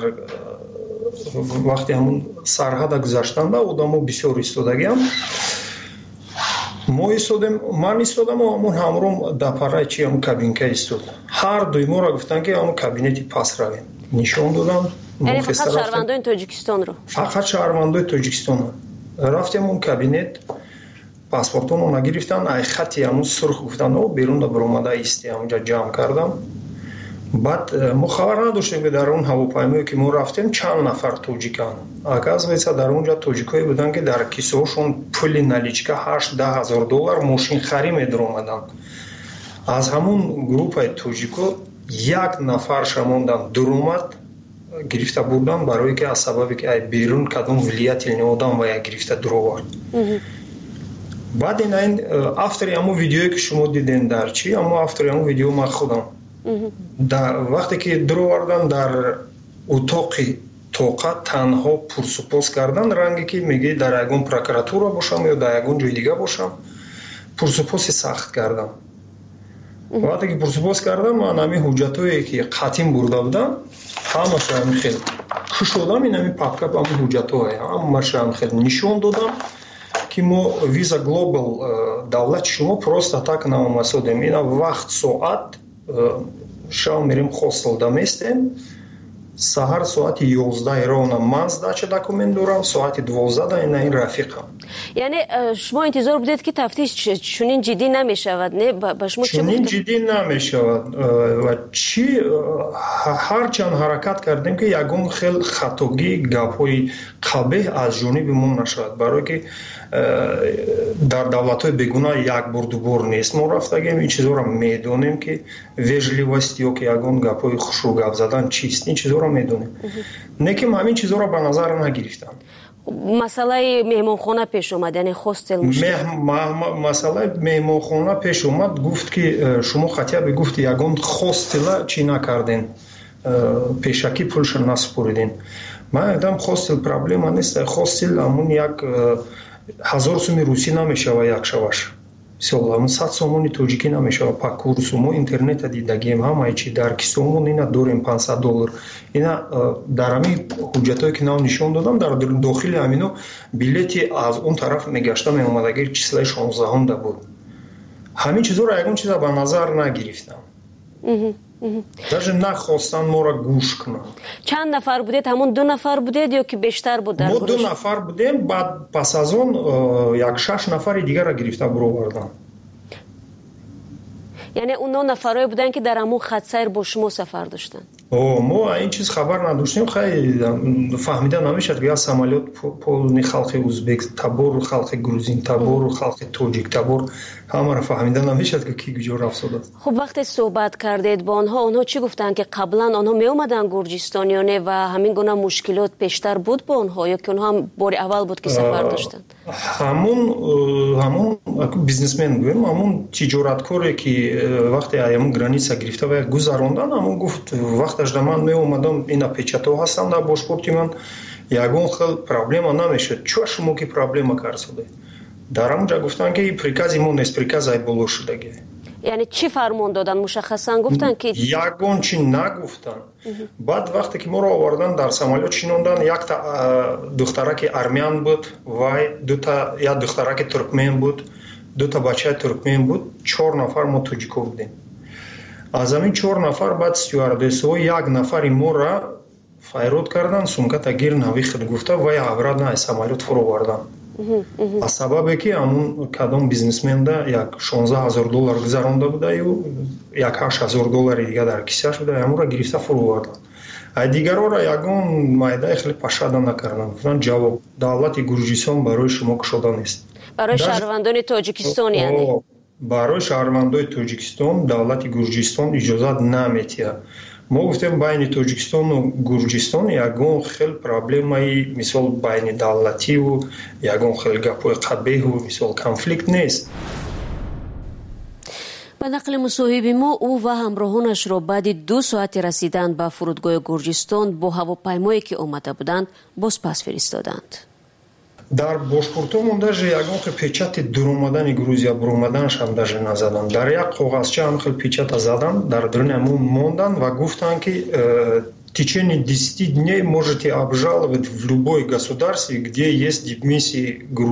وقتی همون سرحد گذشتن با آدم‌ها بسیار ایستادگی هم ман истодам ҳамон ҳамром дапараи чи ҳамон кабинка истод. ҳар дуи моро гуфтанд ки ҳамон кабинети пас равем. нишон додам. یعنی فقط شهروندان تاجیکستان رو؟ فقط شهروندان تاجیکستان رو. رفتیم اون کابینت پاسپورتمو نگرفتن، ای خطی همون سرخ گفتن او بیرون برآمده ایستی اونجا جمع کردم. بعد ما خبر نداشتیم که در اون هواپیمایی که ما رفتیم چند نفر تاجیکن. оказывается در اونجا تاجیکایی بودن که در کیسه‌هاشون پول نالیچکا 8-10 هزار دلار ماشین خری می‌درومدن. از همون گروه تاجیکو یک نفر شموندن درومد گرفته بودن برای که از سببی که ای بیرون کدام ولیتی نمودن و یک گرفته دروار. بعد این افتری همون ویدیویی که شما دیدین در چی؟ اما افتری همون ویدیو ما خودم در وقتی که درووردن در اتاق توقع تنها پرسپوس کردن رنگی که میگه در یگون پروکراتورا باشم یا در یگون جای دیگه باشم پرسپوسی سخت کردم. وقتی که پرسپوس کردم من همین حجتایی که قطیم برده بودم همش هم خیلی خوش شدم. این همین پاپکا همین حجتایی همش هم خیلی نشون دادم که ما ویزا گلوبال دولت شما پروستا так намасодем. این وقت ساعت شام میریم хостел دمیستیم. سحر ساعت 11 ровно من здача документ دارم. ساعت 12 این رفیقم. یعنی شما انتظار بودید که تفتیش چنین جدی نمیشود نه؟ با شما چی چنین جدی نمیشود و چی هر چند حرکت کردیم که یگون خیلی خطاگی گپ‌های قبیح از جانب ما نشود. برای که در دولت‌های بیگانه یک بار دو بار نیست ما رفتگیم این چیزا رو میدونیم که وежливость یا که یگون گپ‌های خوشو گپ زدن چیست این چیزا رو میدونیم. نه که همین چیزا رو به نظر نگرفتم. مسئله مهمانخانه پیش اومد یعنی هاستل مسئله مهمانخانه پیش اومد. گفت که شما خطیه بگفت یگان هاستل چی نکردین پیشکی پولش نسپردین. من ادام هاستل پرابلم نیست. هاستل همون یک 1000 соми руси намешава як шаваш. Мисол ҳамон 100 сомони тоҷикӣ намешава па курсу мо интернета дидагем ҳамаи чи дар кисомон ина дорем $500. Ина дар ҳамин ҳуҷҷатое ки нав нишон додам дар дохили ҳамино билети аз он тараф мегашта меомадаги числаи 16 буд. ҳамин чизоро ягон чиза ба назар нагирифтам. даже нахостан моро гӯш кунанд. чанд нафар будед? ҳамон 2 нафар будед ё ки бештар буд? мо 2 нафар будем. баъд пас аз он як 6 нафари дигара гирифта буровардам. яъне оно нафарое буданд ки дар ҳамон хатсайр бо шумо сафар доштанд? мо ин чиз хабар надоштем. хеле фаҳмида намешад ки аз самолёт полни халқи узбек табор халқи грузин табор халқи тоҷик табор ҳамаро фаҳмида намешад ки ки куҷо рафтодааст. хуб вақте суҳбат кардед бо онҳо чӣ гуфтанд ки қаблан онҳо меомаданд гурҷистон ё не ва ҳамин гуна мушкилот бештар буд бо онҳо ё ки онҳо ҳам бори аввал буд ки сафар доштанд? ҳамон бизнесмен гӯем ҳамон тиҷораткоре ки вақте ҳамон граница гирифта ва гузарондан ҳамон гуфт вақташ да ман меомадам ина печато ҳастам дар бошпорти ман ягон хел проблема намешуд. чӯ шумо ки проблема карсоде? дар ҳамонҷа гуфтанд ки прикази мо нест прикази боло шудаги. яъне чӣ фармон доданд? мушаххасан гуфтанд ки ягон чӣ нагуфтанд. баъд вақте ки моро овардан дар самолёт шинондан якта духтараки армян буд вай як духтараки туркмен буд 2 бачаи туркмен буд 4 нафар мо тоҷико будем. аз ҳамин 4 нафар баъд стюардессаҳо як нафари моро файрод кардан сумката гир навихт гуфта вай аврадан самолёт фуровардан. аз сабабе ки ҳамон кадом бизнесмenda як $16,000 гузаронда буда ё як $8,000 дига дар кисааш буда ҳамонро гирифта фуровардан. ай дигароро ягон майдаи хеле пашада накардан. гуфтанд ҷавоб давлати гурҷистон барои шумо кушода нест. барои шаҳрвандони тоҷикистон яъне барои шаҳрвандои тоҷикистон давлати гурҷистон иҷозат наметиҳад. мо гуфтем байни тоҷикистону гурҷистон ягон хел проблемаи мисол байни давлативу ягон хел гапҳои қабеҳу мисол конфликт нест. ба нақли мусоҳиби мо ӯ ва ҳамроҳонашро баъди 2 соати расидан ба фурудгоҳи гурҷистон бо ҳавопаймое ки омада буданд бозпас фиристоданд. дар бошпуртомон даже ягон хел печати дуромадани грузия буромаданашам даже назадам. дар як коғазча ҳам хел печата задам дар даруни ҳамон мондан ва гуфтанд ки в течение 10 дней можете обжаловать в любой государстве где есть дипмиссии Грузии.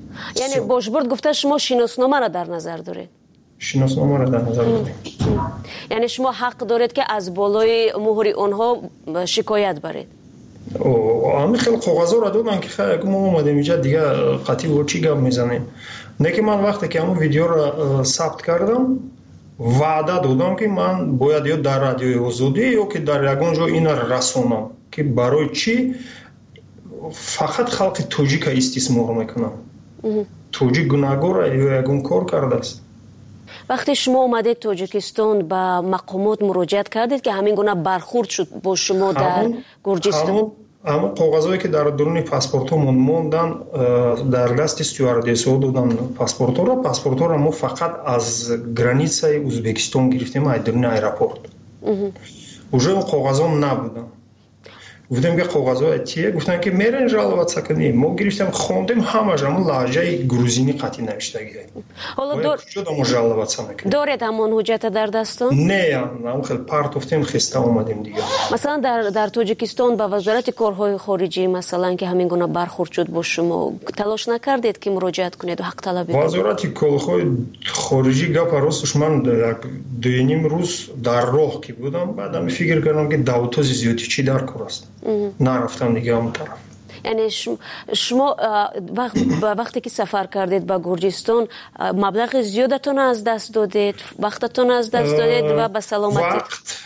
یعنی باشبورد گفته شما شناسنامه را در نظر دارید؟ شناسنامه را در نظر داریم. یعنی شما حق دارید که از بالای مهر اونها شکایت برید؟ همین خیلی کاغذا را دادن که خیلی ما اومدیم اینجا دیگه قطعی با چی گپ میزنیم. نه که من وقتی که همون ویدیو را ثبت کردم وعده دادم که من باید یا در رادیوی آزادی یا که در یگان جا این را رسونم که برای چی فقط خلق توجیک استثمار میکنم. توجیک گناهگار یا یگان کار کرده است. وقتی شما اومدید تاجیکستان با مقامات مراجعت کردید که همین گونه برخورد شد با شما در گرجستان؟ همون کاغذایی که در درون پاسپورتمون موندن در دست استوردس‌ها دادن پاسپورت را ما فقط از گرانیسه ازبکستان گرفتیم از درون ایرپورت. уже اون کاغذا نبودن. گفتم که کاغذا چیه؟ گفتن که میرن жаловаться کنیم. ما گرفتیم خوندیم همش همون لهجه گروزینی قطعی نوشتگی. حالا دارید همون حجت در دستان؟ نه هم خیلی پارتوفتیم خسته اومدیم دیگه. مثلا در تاجیکستان با وزارت کارهای خارجی مثلا که همین گونه برخورد شد با شما تلاش نکردید که مراجعت کنید و حق طلبی کنید؟ وزارت کارهای خارجی گپ راستش من دو نیم روز در راه که بودم بعدم فکر کردم که دعوت زیادی چی در کار است. نرفتم دیگه اون طرف. یعنی شما وقتی که سفر کردید به گرجستان مبلغ زیادتون از دست دادید، وقتتون از دست دادید و به سلامتی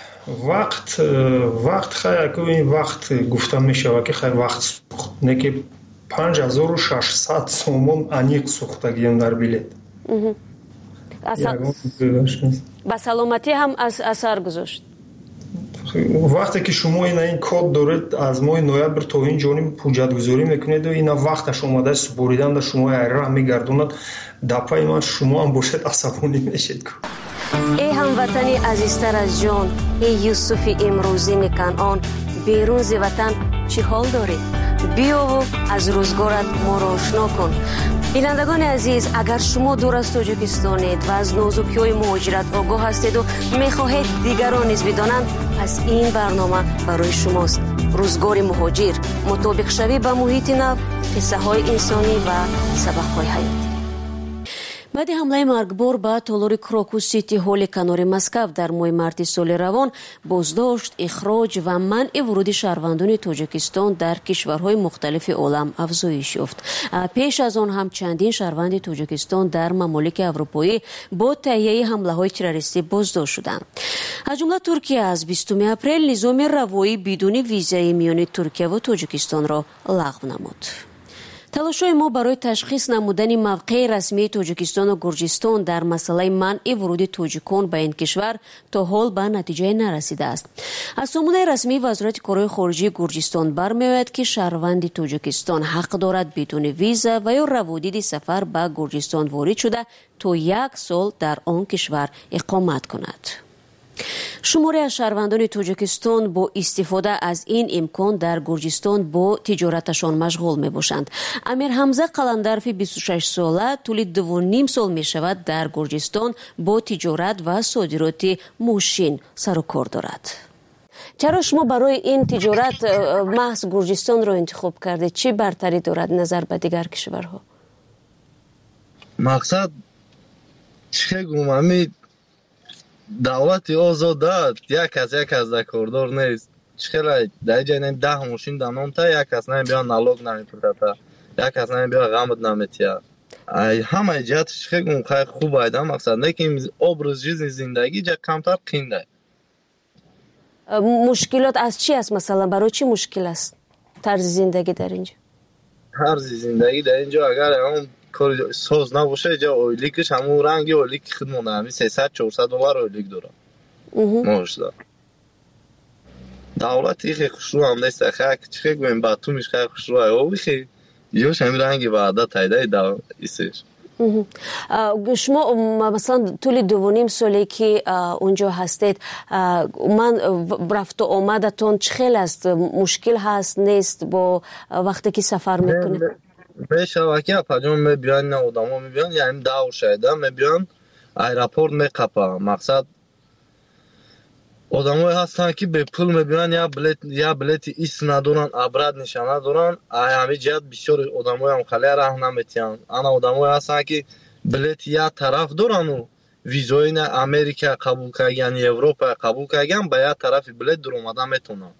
وقت خیلی وقت گفتم میشه که خیلی وقت سوخت نه که 5600 سومون انیق سوختگیم در بلیت. به سلامتی هم اثر گذاشت. وقتی که شما این کد دارید از ماه نوامبر تا این جانب حجت گذاری میکنید و این وقتش اومده سپوریدن در شما ایره میگردوند دپای من شما هم باشد عصبانی میشید. ای هموطنی عزیزتر از جان، ای یوسف امروزی کنعان، بیرون ز وطن چی حال دارید؟ بیا و از روزگارت ما را آشنا کن. بینندگان عزیز، اگر شما دور از تاجیکستانید و از نازکی‌های مهاجرت آگاه هستید و می‌خواهید دیگران نیز بدانند، پس این برنامه برای شماست. روزگار مهاجر، مطابق شوی با محیط نو، قصه‌های انسانی و سبق‌های حیاتی. بعد حمله مرگبار به تالار کراکوس سیتی هال کنار مسکو در ماه مارت سال روان، بازداشت، اخراج و منع ورود شهروندان تاجیکستان در کشورهای مختلف عالم افزایش یافت. پیش از آن هم چندین شهروند تاجیکستان در ممالک اروپایی با تهیه حمله‌های تروریستی بازداشت شدند. از جمله ترکیه از 20 اپریل نظام روایی بدون ویزای میان ترکیه و تاجیکستان را لغو نمود. تلاش‌های ما برای تشخیص نمودن موقع رسمی تاجیکستان و گرجستان در مسئله منع ورود تاجیکان به این کشور تا حال به نتیجه نرسیده است. از سامانه رسمی وزارت کارهای خارجی گرجستان برمی‌آید که شهروند تاجیکستان حق دارد بدون ویزا و یا روادید سفر به گرجستان وارد شده تا 1 سال در آن کشور اقامت کند. شماری از شهروندان تاجیکستان با استفاده از این امکان در گرجستان با تجارتشان مشغول می باشند. امیر حمزه قلندرف 26 ساله طول 2.5 سال می شود در گرجستان با تجارت و صادرات ماشین سر و کار دارد. چرا شما برای این تجارت محض گرجستان را انتخاب کردید؟ چی برتری دارد نظر به دیگر کشورها؟ مقصد چه گوممی دولت آزاده یک از کاردار نیست. چخیلی در جای نیم 10 ماشین دانم تا یک از نیم بیا نالوگ نمیپرده، یک از نیم بیا غمت نمیتیه. همه جهتش خیلی خوب ایده. مقصد نه که ابرز زندگی جا کمتر قینده. مشکلات از چی است؟ مثلا برای چی مشکل است طرز زندگی در اینجا؟ طرز زندگی در اینجا اگر اون کار ساز نباشه جا اویلیکش همون رنگی اویلیک خودمونه، همین 300-400 $، اویلیک داره ماهش داره. دولتی خیلی خوشرو هم نیست. خیلی گویم باتومش خیلی خوشرو اوی خیلی یوش همین رنگی بعدا تایده ایستش. شما مثلا طول 2.5 سالی که اونجا هستید، من رفت و آمدتون چخیل است؟ مشکل هست نیست با وقتی که سفر میکنید؟ به شبکه پجام میبیان نه آدما میبیان، یعنی داور شده میبیان ایرپورت میقپا. مقصد одамое ҳастанд ки бепул мебинанд я билети исм надоранд абрад нишона доранд ҳамин ҷиҳат бисёр одамоям хеле раҳм наметиҳанд ана одамое ҳастанд ки билети як тараф дорану визои Америка қабул кардаган Европа қабул кардаган ба як тарафи билет дуромада метавонанд.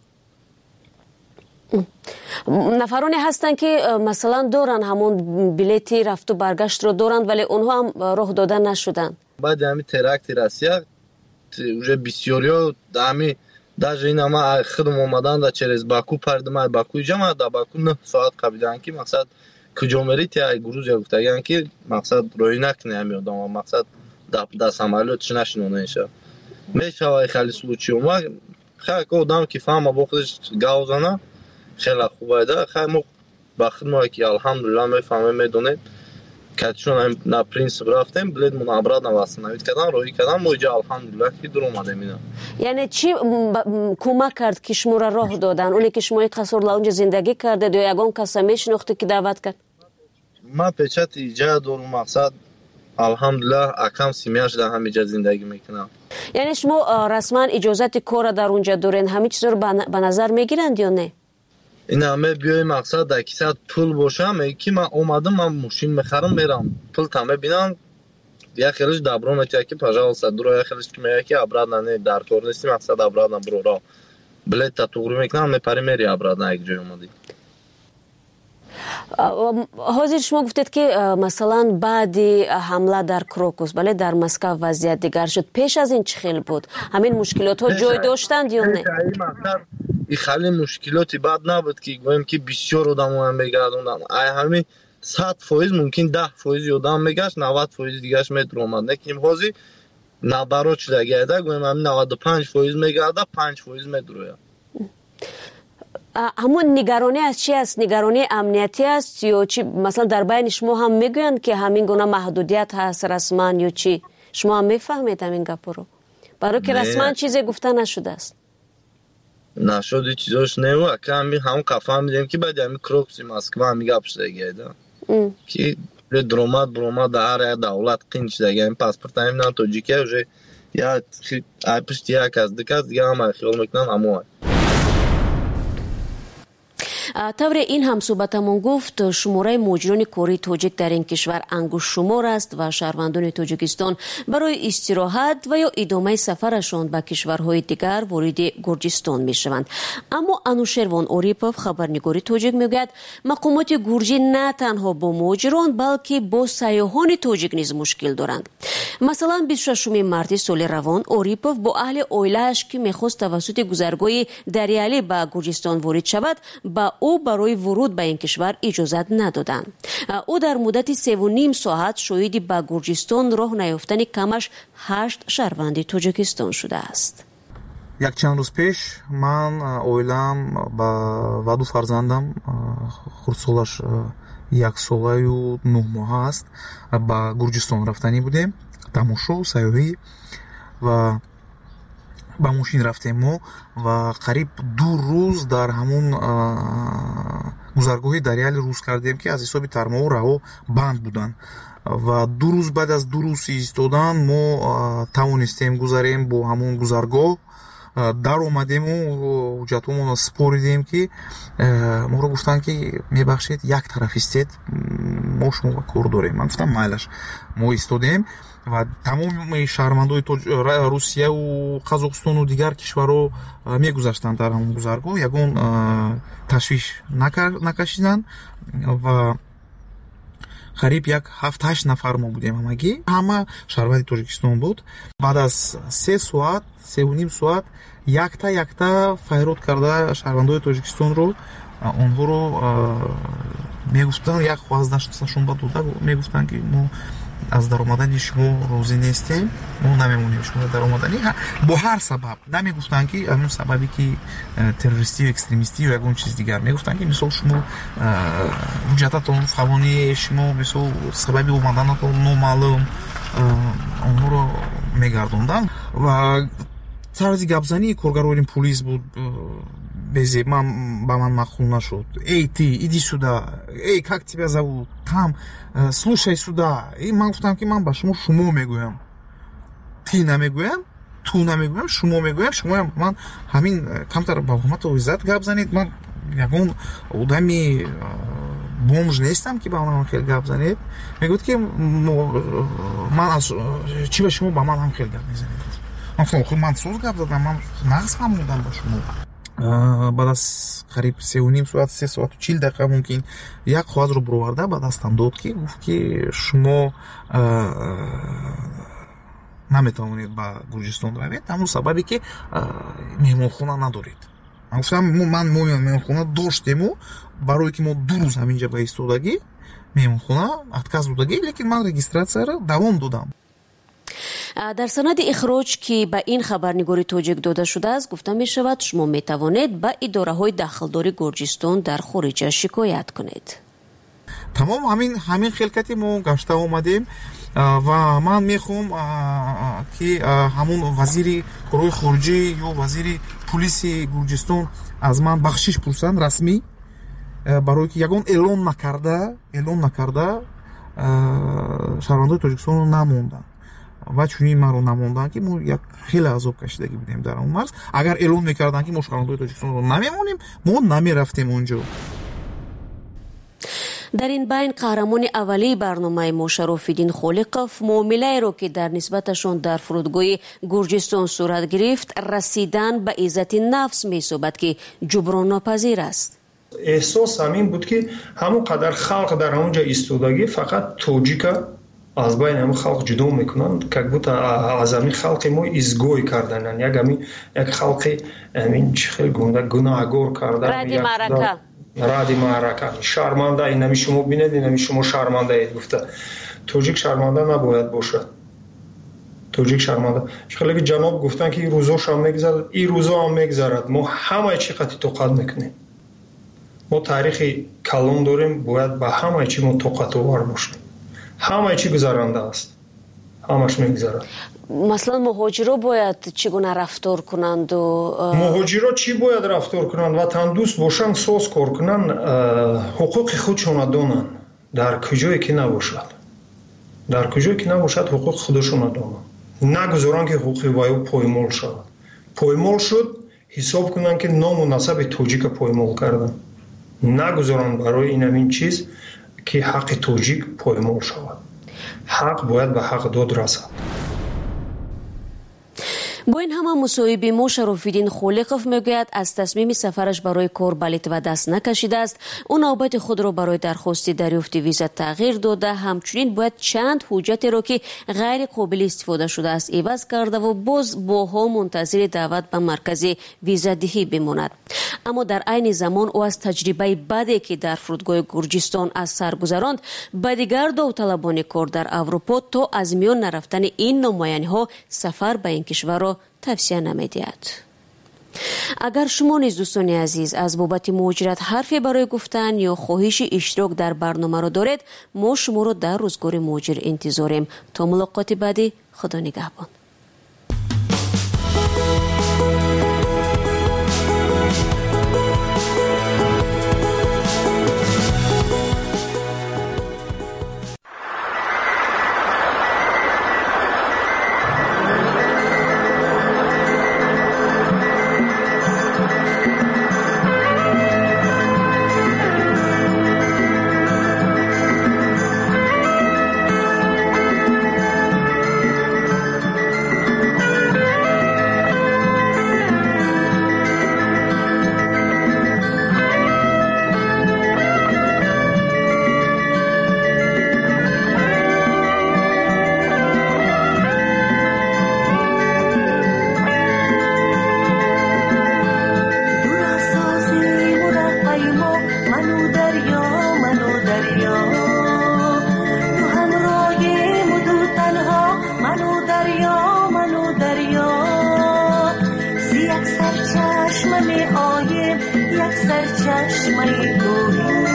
нафароне ҳастанд ки масалан доранд ҳамон билети рафту баргаштро доранд вале онҳо ҳам роҳ дода нашуданд. баъди ҳамин теракти Россия уже бисёриё ҳамин даже ин ҳама худам омаданда через Баку пардима Баку ҷама да Баку 9 соат қабидан ки мақсад куҷо мерит я Грузия гуфтаган ки мақсад роҳӣ накуни ҳамин одама мақсад да самолётш нашинонеша мешава хали случиума хак одам ки фаҳма бо худаш гавзана хела хубайда хай мо ба худмо ки алҳамдулиллаҳ мефаҳмем медонем катишон на принцип рафтем билет мон обратно восстановить кардан роҳӣ кардан мо иҷа алҳамдулиллаҳ ки dur омадем ина. яъне чӣ кӯмак кард ки шуморо роҳ додан оне ки шумо як қаср ла унҷа зиндагӣ кардед ё ягон каса мешинохтед ки даъват кард? ман печати иҷа дорум мақсад алҳамдулиллаҳ акам семьяш дар ҳамиҷа зиндагӣ мекунад. яъне шумо расман иҷозати кора дар унҷа дорен ҳамин чизро ба назар мегиранд ё не? ина ме биёи мақсад дар кисат пул боша меги ки ман омадам ман мошин мехарам мерам пул та мебинам як хелиш дабро метиҳад ки пожалуйста дуро як хелиш ки меяд ки обратно не дар кор нести мақсад обратно буроро билета туғри мекунам мепари мери обратно як ҷой омадӣ. ҳозир шумо гуфтед ки масалан баъди ҳамла дар Крокус бале дар Москва вазъият дигар шуд пеш аз ин чӣ хел буд ҳамин мушкилотҳо ҷой доштанд ё не? и хали мушкилоти бад набуд ки гӯем ки бисёр одамоам мегардонданд ай ҳамин 100% мумкин 10% одам мегашт 90% дигаш медуромад лекин ҳозир набарот шуда гайда гӯем ҳамин 95% мегарда 5% медурояд. ҳамун нигаронӣ аз чи аст? нигаронии амниятӣ аст ё чи масалан дар байни шумо ҳам мегӯянд ки ҳамин гуна маҳдудият ҳаст расман ё чи шумо ҳам мефаҳмед ҳамин гапҳоро баро ки расман чизе гуфта нашудааст? нашуди чизош нему ака ҳамин қафа мидем ки баъди ҳамин Крокуси Москва ҳамин гап шуда гайда ки дуромад дар ҳар як давлат қин шуда гайда паспорт ҳамин тоҷикия уже ай пишти як аз дикас дига ҳама хиёл мекунанд аммо тавре ин ҳамсӯҳбатамон гуфт шумораи муҳоҷирони кории тоҷик дар ин кишвар ангушшумор аст ва шаҳрвандони тоҷикистон барои истироҳат ва ё идомаи сафарашон ба кишварҳои дигар вориди Гурҷистон мешаванд. аммо Анушервон Орипов хабарнигори тоҷик мегӯяд мақомоти гурҷӣ на танҳо бо муҳоҷирон балки бо сайёҳони тоҷик низ мушкил доранд. масалан 26 марти соли равон Орипов бо аҳли оилааш ки мехост тавассути гузаргоҳи Дариалӣ ба Гурҷистон ворид шавад ба ӯ барои вуруд ба ин кишвар иҷозат надоданд. ӯ дар муддати 3.5 соат шоҳиди ба Гурҷистон роҳ наёфтани камаш 8 шаҳрванди Тоҷикистон шудааст. якчанд рӯз пеш ман оилаам ва ду фарзандам хурдсолаш 1 солаю 9 моҳа аст ба Гурҷистон рафтанӣ будем тамошо сайёҳӣ ва ба мошин рафтем мо ва қариб 2 рӯз дар ҳамун гузаргоҳи Дариалӣ рӯз кардем ки аз ҳисоби тармоҳо раҳо банд буданд ва 2 рӯз баъд аз 2 рӯз истодан мо тавонистем гузарем бо ҳамун гузаргоҳ дар омадему ҳуҷҷатҳоамонро споридем ки моро гуфтанд ки мебахшед як тарафистед мо шумо кор дорем. ман гуфтам майлаш мо истодем ва тамоми шаҳрвандои Русияву Қазоқистону дигар кишварҳо мегузаштанд дар ҳамон гузаргоҳ ягон ташвиш накашиданд ва қариб як 7-8 нафар мо будем ҳамагӣ ҳама шаҳрванди Тоҷикистон буд. баъд аз 3.5 соат якта файрод карда шаҳрвандои Тоҷикистонро онҳоро мегуфтанд як хваздашон ба дода мегуфтанд ки мо аз даромадани шумо розӣ нестем мо намемонем шумо даромадани бо ҳар сабаб намегуфтанд ки ҳамин сабаби ки террористию экстремистӣ ё ягон чиз дигар мегуфтанд ки мисол шумо ҳуҷҷататон фалони шумо мисол сабаби омаданатон номаълум онҳоро мегардонданд ва тарзи гапзании коргарони пулис буд безе ба ман мақбул нашуд. эй ты иди сюда, эй как тебя зовут, там слушай сюда. И ман гуфтам ки ман ба шумо мегӯям, ты намегӯям. ту намегӯям, шумо мегӯям, шумо ман ҳамин камтар ба ҳурмату иззат гап занед. Ман ягон одами бомж нестам ки ба ман хел гап занед. Мегӯяд ки ман аз чӣ ба шумо ба ман ҳам хел гап мезанед. Ман соз гап задам, ман нағз фаҳмудам ба шумо. баъд аз қариб 3.5 соат 3 соату 40 дақиқа мумкин як қоғазро буроварда ба дастам дод ки гуфт ки шумо наметавонед ба Гурҷистон равед, ҳамон сабабе ки меҳмонхона надоред. Ман гуфтам ман меҳмонхона доштему, барое ки мо 2 рӯз ҳаминҷа ба истодагӣ меҳмонхона отказ додагӣ, лекин ман регистратсияро давом додам. дар санади ихроҷ ки ба ин хабарнигори тоҷик дода шудааст гуфта мешавад шумо метавонед ба идораҳои дахлдори Гурҷистон дар хориҷа шикоят кунед. Тамом ҳамин хелкати мо гашта омадем ва ман мехоҳам ки ҳамон вазири корҳои хориҷӣ ё вазири пулиси Гурҷистон аз ман бахшиш пурсанд расмӣ, барое ки ягон эълон накарда шаҳрвандои Тоҷикистонро намонданд ва чунин маро намонданд ки мо як хеле азоб кашидагӣ будем дар он марз. Агар эълон мекарданд ки мо шаҳрвандои Тоҷикистонро намемонем, мо намерафтем онҷо. дар ин байн қаҳрамони аввалии барномаи мо Шарофиддин Холиқов муомилаеро ки дар нисбаташон дар фурудгоҳи Гурҷистон сурат гирифт расидан ба иззати нафс меҳисобад ки ҷуброннопазир аст. эҳсос ҳамин буд ки ҳамон қадар халқ дар ҳамон ҷо истодагӣ фақат тоҷика аз байни ҳамон халқ ҷудо мекунанд, как будто аз ҳамин халқи мо изгой кардананд, як халқи ҳамин чӣ хел гунаҳгор кардан, ради маърака, шарманда. инами шумо бинед, инами шумо шармандаед гуфта. тоҷик шарманда набояд бошад. тоҷик шарманда. шухеле ки ҷаноб гуфтанд ки рӯзошам мегзарад, ин рӯзо ҳам мегзарад. мо ҳамаи чӣ қадри тоқат мекунем. мо таърихи калон дорем, бояд ба ҳамаи чӣ мо тоқатовар бошем. ҳамаи чӣ гузаранда аст, ҳамаш мегзарад. маслан муҳоҷиро бояд чӣ гуна рафтор кунанду муҳоҷиро чӣ бояд рафтор кунанд? ватандӯст бошанд, соз кор кунанд, ҳуқуқи худшона донанд. дар куҷое ки набошад, ҳуқуқи худашона донанд. нагузоранд ки ҳуқуқи ваё поймол шавад. поймол шуд, ҳисоб кунанд ки ному насаби тоҷика поймол карданд. нагузоранд барои ин ҳамин чиз ки ҳаққи тоҷик поймол шавад. ҳақ бояд ба ҳақдод расад. бо ин ҳама мусоҳиби мо Шарофиддин Холиқов мегӯяд аз тасмими сафараш барои кор ба Литва даст накашидааст. ӯ навбати худро барои дархости дарёфти виза тағйир дода, ҳамчунин бояд чанд ҳуҷҷатеро ки ғайриқобили истифода шудааст иваз кардаву боз боҳо мунтазири даъват ба маркази визадиҳӣ бимонад. аммо дар айни замон ӯ аз таҷрибаи баде ки дар фурудгоҳи Гурҷистон аз сар гузаронд ба дигар довталабони кор дар Аврупо то аз миён нарафтани ин номояниҳо сафар ба ин кишварро тавсия намедиҳад. агар шумо низ дӯстони азиз аз бобати муҳоҷират ҳарфе барои гуфтан ё хоҳиши иштирок дар барномаро доред, мо шуморо дар рӯзгори муҳоҷир интизорем. то мулоқоти баъдӣ, худо нигаҳбон. یک سرچشمه آیم یک سرچشمه گوهی